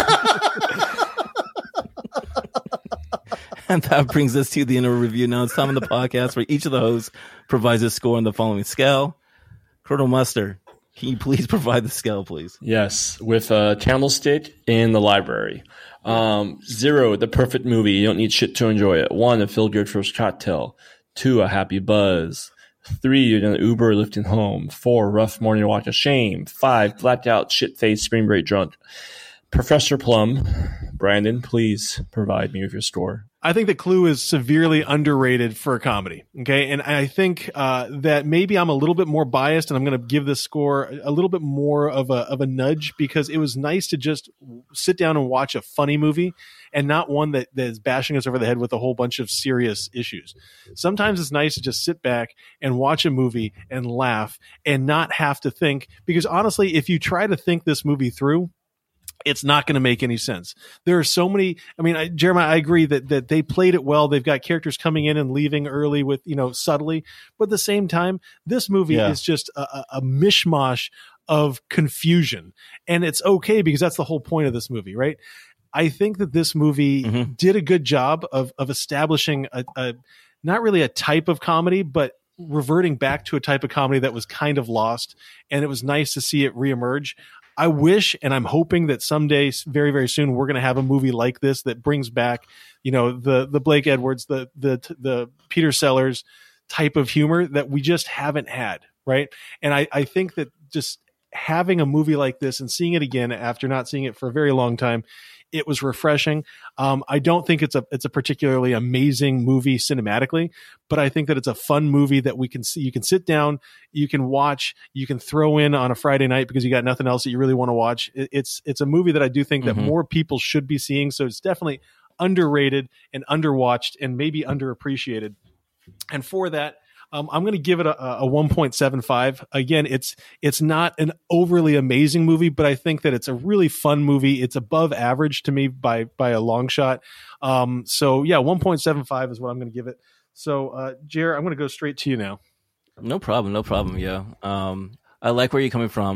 And that brings us to the end of a review. Now it's time on the podcast where each of the hosts provides a score on the following scale. Colonel Mustard, can you please provide the scale, please? Yes, with a candlestick in the library. Um, zero, the perfect movie. You don't need shit to enjoy it. One, a feel-good first cocktail. Two, a happy buzz. Three, you're going to Uber lifting home. Four, rough morning to walk of shame. Five, blacked out, shit-faced, spring break drunk. Professor Plum, Brandon, please provide me with your score. I think that Clue is severely underrated for a comedy. Okay. And I think uh, that maybe I'm a little bit more biased, and I'm going to give this score a little bit more of a, of a nudge, because it was nice to just sit down and watch a funny movie, and not one that, that is bashing us over the head with a whole bunch of serious issues. Sometimes it's nice to just sit back and watch a movie and laugh and not have to think, because honestly, if you try to think this movie through, it's not going to make any sense. There are so many. I mean, I, Jeremiah, I agree that that they played it well. They've got characters coming in and leaving early with, you know, subtly. But at the same time, this movie yeah. is just a, a, a mishmash of confusion. And it's okay, because that's the whole point of this movie, right? I think that this movie mm-hmm. did a good job of of establishing a, a not really a type of comedy, but reverting back to a type of comedy that was kind of lost. And it was nice to see it reemerge. I wish, and I'm hoping that someday, very, very soon, we're going to have a movie like this that brings back, you know, the the Blake Edwards, the the the Peter Sellers type of humor that we just haven't had, right? And I, I think that just having a movie like this and seeing it again after not seeing it for a very long time, it was refreshing. Um, I don't think it's a it's a particularly amazing movie cinematically, but I think that it's a fun movie that we can see. You can sit down, you can watch, you can throw in on a Friday night because you got nothing else that you really want to watch. It, it's it's a movie that I do think that mm-hmm. more people should be seeing. So it's definitely underrated and underwatched and maybe underappreciated. And for that, Um, I'm going to give it a, a one point seven five. Again, it's it's not an overly amazing movie, but I think that it's a really fun movie. It's above average to me by by a long shot. Um, so yeah, one point seven five is what I'm going to give it. So, uh, Jer, I'm going to go straight to you now. No problem, no problem. Yeah, um, I like where you're coming from.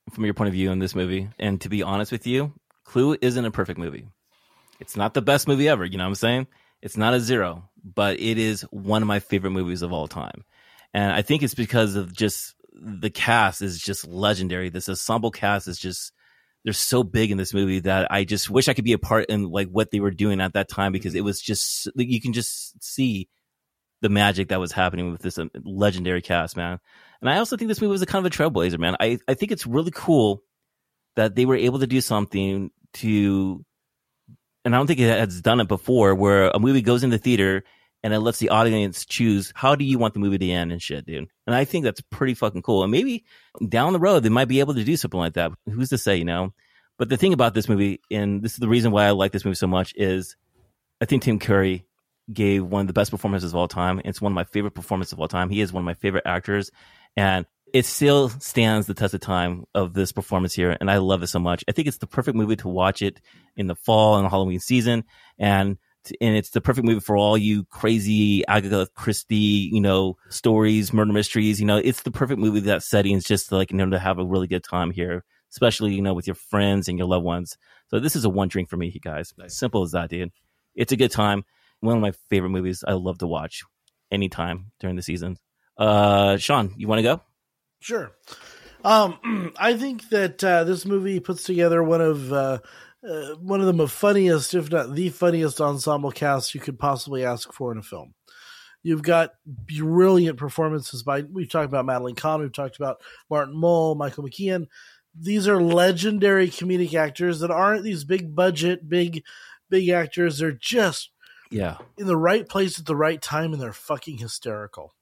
from your point of view in this movie. And to be honest with you, Clue isn't a perfect movie. It's not the best movie ever. You know what I'm saying? It's not a zero, but it is one of my favorite movies of all time. And I think it's because of just the cast is just legendary. This ensemble cast is just, they're so big in this movie that I just wish I could be a part in like what they were doing at that time, because it was just, you can just see the magic that was happening with this legendary cast, man. And I also think this movie was a kind of a trailblazer, man. I, I think it's really cool that they were able to do something to, and I don't think it has done it before, where a movie goes into theater and it lets the audience choose, how do you want the movie to end and shit, dude? And I think that's pretty fucking cool. And maybe down the road, they might be able to do something like that. Who's to say, you know? But the thing about this movie, and this is the reason why I like this movie so much, is I think Tim Curry gave one of the best performances of all time. It's one of my favorite performances of all time. He is one of my favorite actors. And it still stands the test of time of this performance here. And I love it so much. I think it's the perfect movie to watch it in the fall and the Halloween season. And And it's the perfect movie for all you crazy Agatha Christie, you know, stories, murder mysteries. You know, it's the perfect movie that setting is just like, you know, to have a really good time here, especially, you know, with your friends and your loved ones. So this is a one drink for me, you guys. Simple as that, dude. It's a good time. One of my favorite movies I love to watch anytime during the season. Uh, Sean, you want to go? Sure. Um, I think that uh, this movie puts together one of uh, uh, one of the funniest, if not the funniest, ensemble casts you could possibly ask for in a film. You've got brilliant performances by, we've talked about Madeline Kahn, we've talked about Martin Mull, Michael McKean. These are legendary comedic actors that aren't these big budget, big, big actors. They're just yeah in the right place at the right time, and they're fucking hysterical.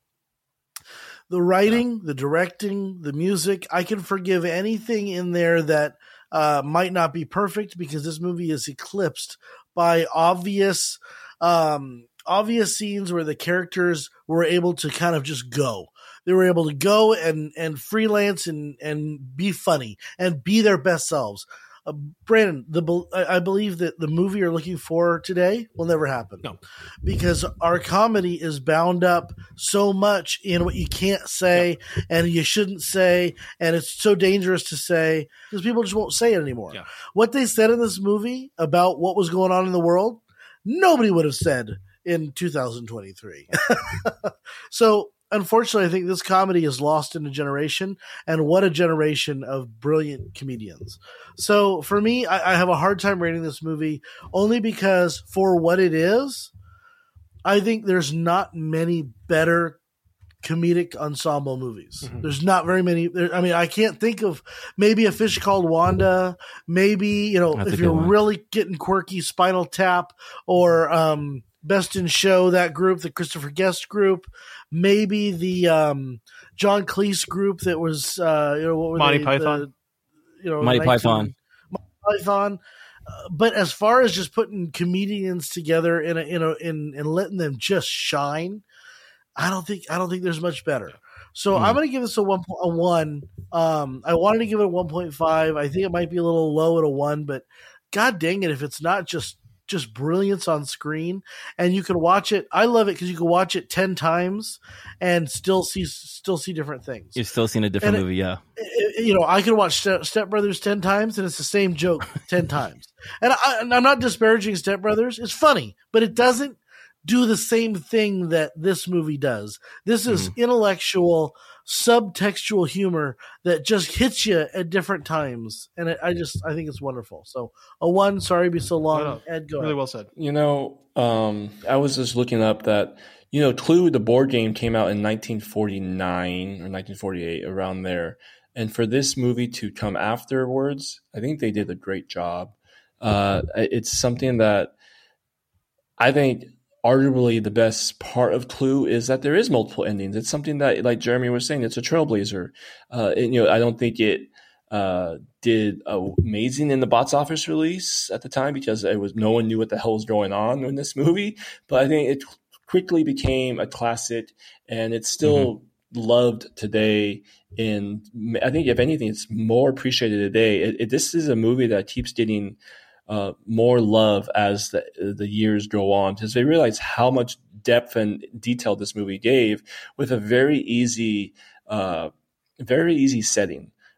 The writing, yeah. the directing, the music, I can forgive anything in there that uh, might not be perfect, because this movie is eclipsed by obvious, um, obvious scenes where the characters were able to kind of just go. They were able to go and, and freelance and, and be funny and be their best selves. Uh, Brandon, the I believe that the movie you're looking for today will never happen. No. Because our comedy is bound up so much in what you can't say yeah. and you shouldn't say, and it's so dangerous to say because people just won't say it anymore. Yeah. What they said in this movie about what was going on in the world, nobody would have said in two thousand twenty-three. So, unfortunately, I think this comedy is lost in a generation, and what a generation of brilliant comedians. So for me, I, I have a hard time rating this movie only because for what it is, I think there's not many better comedic ensemble movies. Mm-hmm. There's not very many. There, I mean, I can't think of maybe A Fish Called Wanda, maybe, you know, That's if you're really getting quirky, Spinal Tap, or um, Best in Show, that group, the Christopher Guest group, maybe the um, John Cleese group that was, uh, you know, what were Monty they? Python. The, you know, Monty Python. Monty Python. Uh, but as far as just putting comedians together in a, in a, in, and letting them just shine, I don't think, I don't think there's much better. So mm. I'm going to give this a one, a one. Um, I wanted to give it a one point five. I think it might be a little low at a one, but God dang it, if it's not just just brilliance on screen, and you can watch it. I love it because you can watch it ten times and still see still see different things. You're still seeing a different and movie, it, yeah. It, you know, I can watch Step, Step Brothers ten times, and it's the same joke ten times. And, I, and I'm not disparaging Step Brothers. It's funny, but it doesn't do the same thing that this movie does. This is mm. intellectual, subtextual humor that just hits you at different times, and it, I just I think it's wonderful. So a one. Sorry to be so long. No, no. Ed, go really ahead. Well said. You know, um, I was just looking up that you know Clue, the board game, came out in nineteen forty-nine or nineteen forty-eight, around there. And for this movie to come afterwards, I think they did a great job. Uh, it's something that I think. Arguably the best part of Clue is that there is multiple endings. It's something that, like Jeremy was saying, it's a trailblazer. Uh, and, you know, I don't think it uh, did amazing in the box office release at the time because it was no one knew what the hell was going on in this movie. But I think it quickly became a classic, and it's still mm-hmm. loved today. And I think, if anything, it's more appreciated today. It, it, this is a movie that keeps getting Uh, more love as the, the years go on, because they realize how much depth and detail this movie gave with a very easy, uh, very easy setting.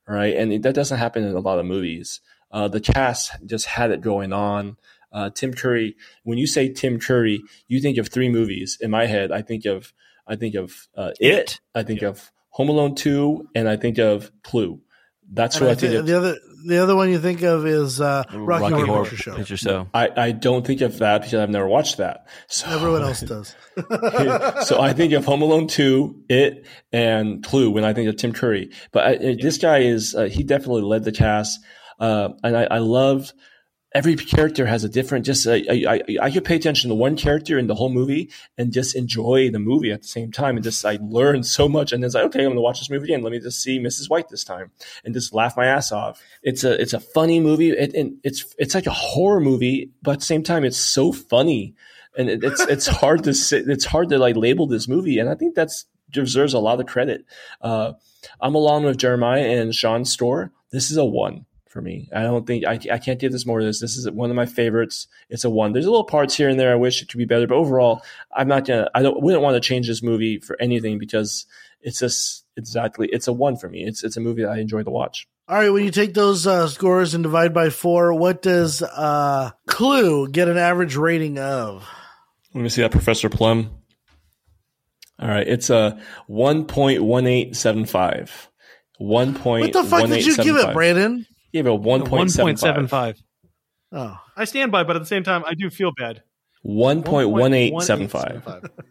right? And it, that doesn't happen in a lot of movies. Uh, the cast just had it going on. Uh, Tim Curry. When you say Tim Curry, you think of three movies. In my head, I think of I think of uh, It. it. I think yeah. of Home Alone two, and I think of Clue. That's and what I I think. Th- of. the other the other one you think of is uh, Rocky, Rocky Horror, Horror Picture Show. Picture Show. I, I don't think of that because I've never watched that. So everyone else does. So I think of Home Alone two, It, and Clue when I think of Tim Curry. But I, yeah. this guy is uh, he definitely led the cast, uh, and I, I loved. Every character has a different. Just uh, I, I I could pay attention to one character in the whole movie and just enjoy the movie at the same time, and just I learned so much. And it's like, okay, I'm going to watch this movie again. Let me just see Missus White this time, and just laugh my ass off. It's a it's a funny movie, it, and it's it's like a horror movie, but at the same time, it's so funny, and it, it's it's hard to sit, it's hard to like label this movie, and I think that's deserves a lot of credit. Uh, I'm along with Jeremiah and Sean's store. This is a one. For me, I don't think I, I can't give this more to this. This is one of my favorites. It's a one. There's a little parts here and there I wish it could be better, but overall, I'm not gonna. I don't. Wouldn't want to change this movie for anything because it's just exactly. It's a one for me. It's it's a movie that I enjoy to watch. All right, when you take those uh, scores and divide by four, what does uh, Clue get an average rating of? Let me see that, Professor Plum. All right, it's a one point one eight seven five. One point. What the fuck did you give it, Brandon? Gave it a one point seven five. Oh, I stand by, but at the same time, I do feel bad. one point one eight seven five.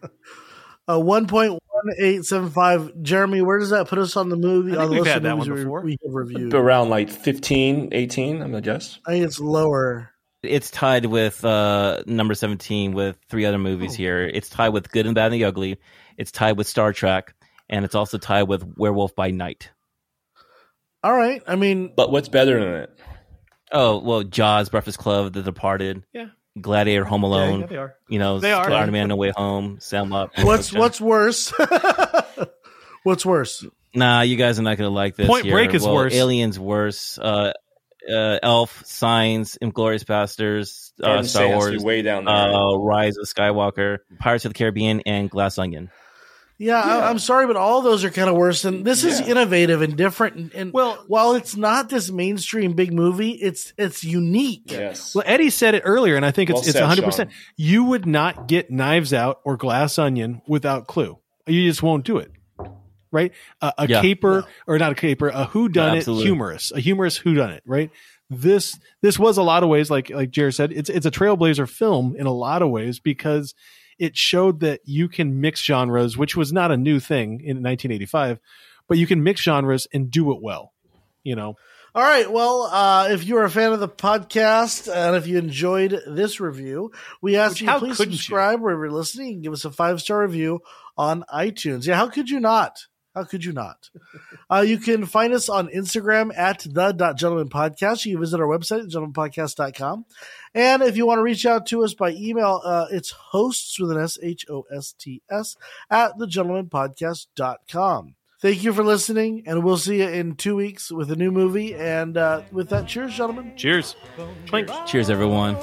A one point one eight seven five. Jeremy, where does that put us on the movie? I think on the we've list had of that movies one before. We have reviewed around like fifteen, eighteen. I'm gonna guess. I think it's lower. It's tied with uh, number seventeen with three other movies oh. here. It's tied with Good and Bad and the Ugly. It's tied with Star Trek, and it's also tied with Werewolf by Night. All right. I mean, but what's better than it? Oh, well, Jaws, Breakfast Club, The Departed, yeah, Gladiator, Home Alone. Yeah, yeah, they are. You know, they are. Spider-Man, No Way Home, Selma. What's what's worse? What's worse? Nah, you guys are not gonna like this. Point here. Break is well, worse. Alien's worse. Uh, uh, Elf, Signs, Inglourious Basterds, uh, Star Wars, way down there. Uh, Rise of Skywalker, Pirates of the Caribbean, and Glass Onion. Yeah, yeah. I, I'm sorry, but all those are kind of worse. And this is yeah. innovative and different. And, and well, while it's not this mainstream big movie, it's it's unique. Yes. Well, Eddie said it earlier, and I think it's well it's one hundred percent. Sean. You would not get Knives Out or Glass Onion without Clue. You just won't do it, right? Uh, a yeah. caper no. or not a caper, a whodunit yeah, humorous, a humorous whodunit, right? This this was a lot of ways, like like Jared said, it's it's a trailblazer film in a lot of ways because it showed that you can mix genres, which was not a new thing in nineteen eighty-five, but you can mix genres and do it well, you know? All right. Well, uh, if you're a fan of the podcast and if you enjoyed this review, we ask which, you to please subscribe you? wherever you're listening and give us a five-star review on iTunes. Yeah, how could you not? How could you not? Uh, you can find us on Instagram at the Gentleman Podcast. You can visit our website, gentleman podcast dot com. And if you want to reach out to us by email, uh, it's hosts with an S, H O S T S, at the gentleman podcast dot com. Thank you for listening, and we'll see you in two weeks with a new movie. And uh, with that, cheers, gentlemen. Cheers. Clink. Cheers, everyone.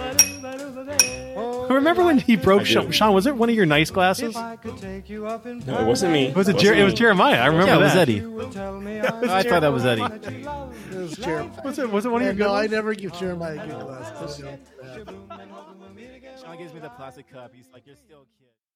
Remember when he broke Sean, Sean? Was it one of your nice glasses? No, it wasn't me. Was it, it, Jer- it was Jeremiah? I remember yeah, it was that. Eddie. It was I thought that was Eddie. It was Jeremiah. Was it? Was it one of your good good No, ones? I never give Jeremiah good glasses. Sean gives me the plastic cup. He's like, "You're still a kid."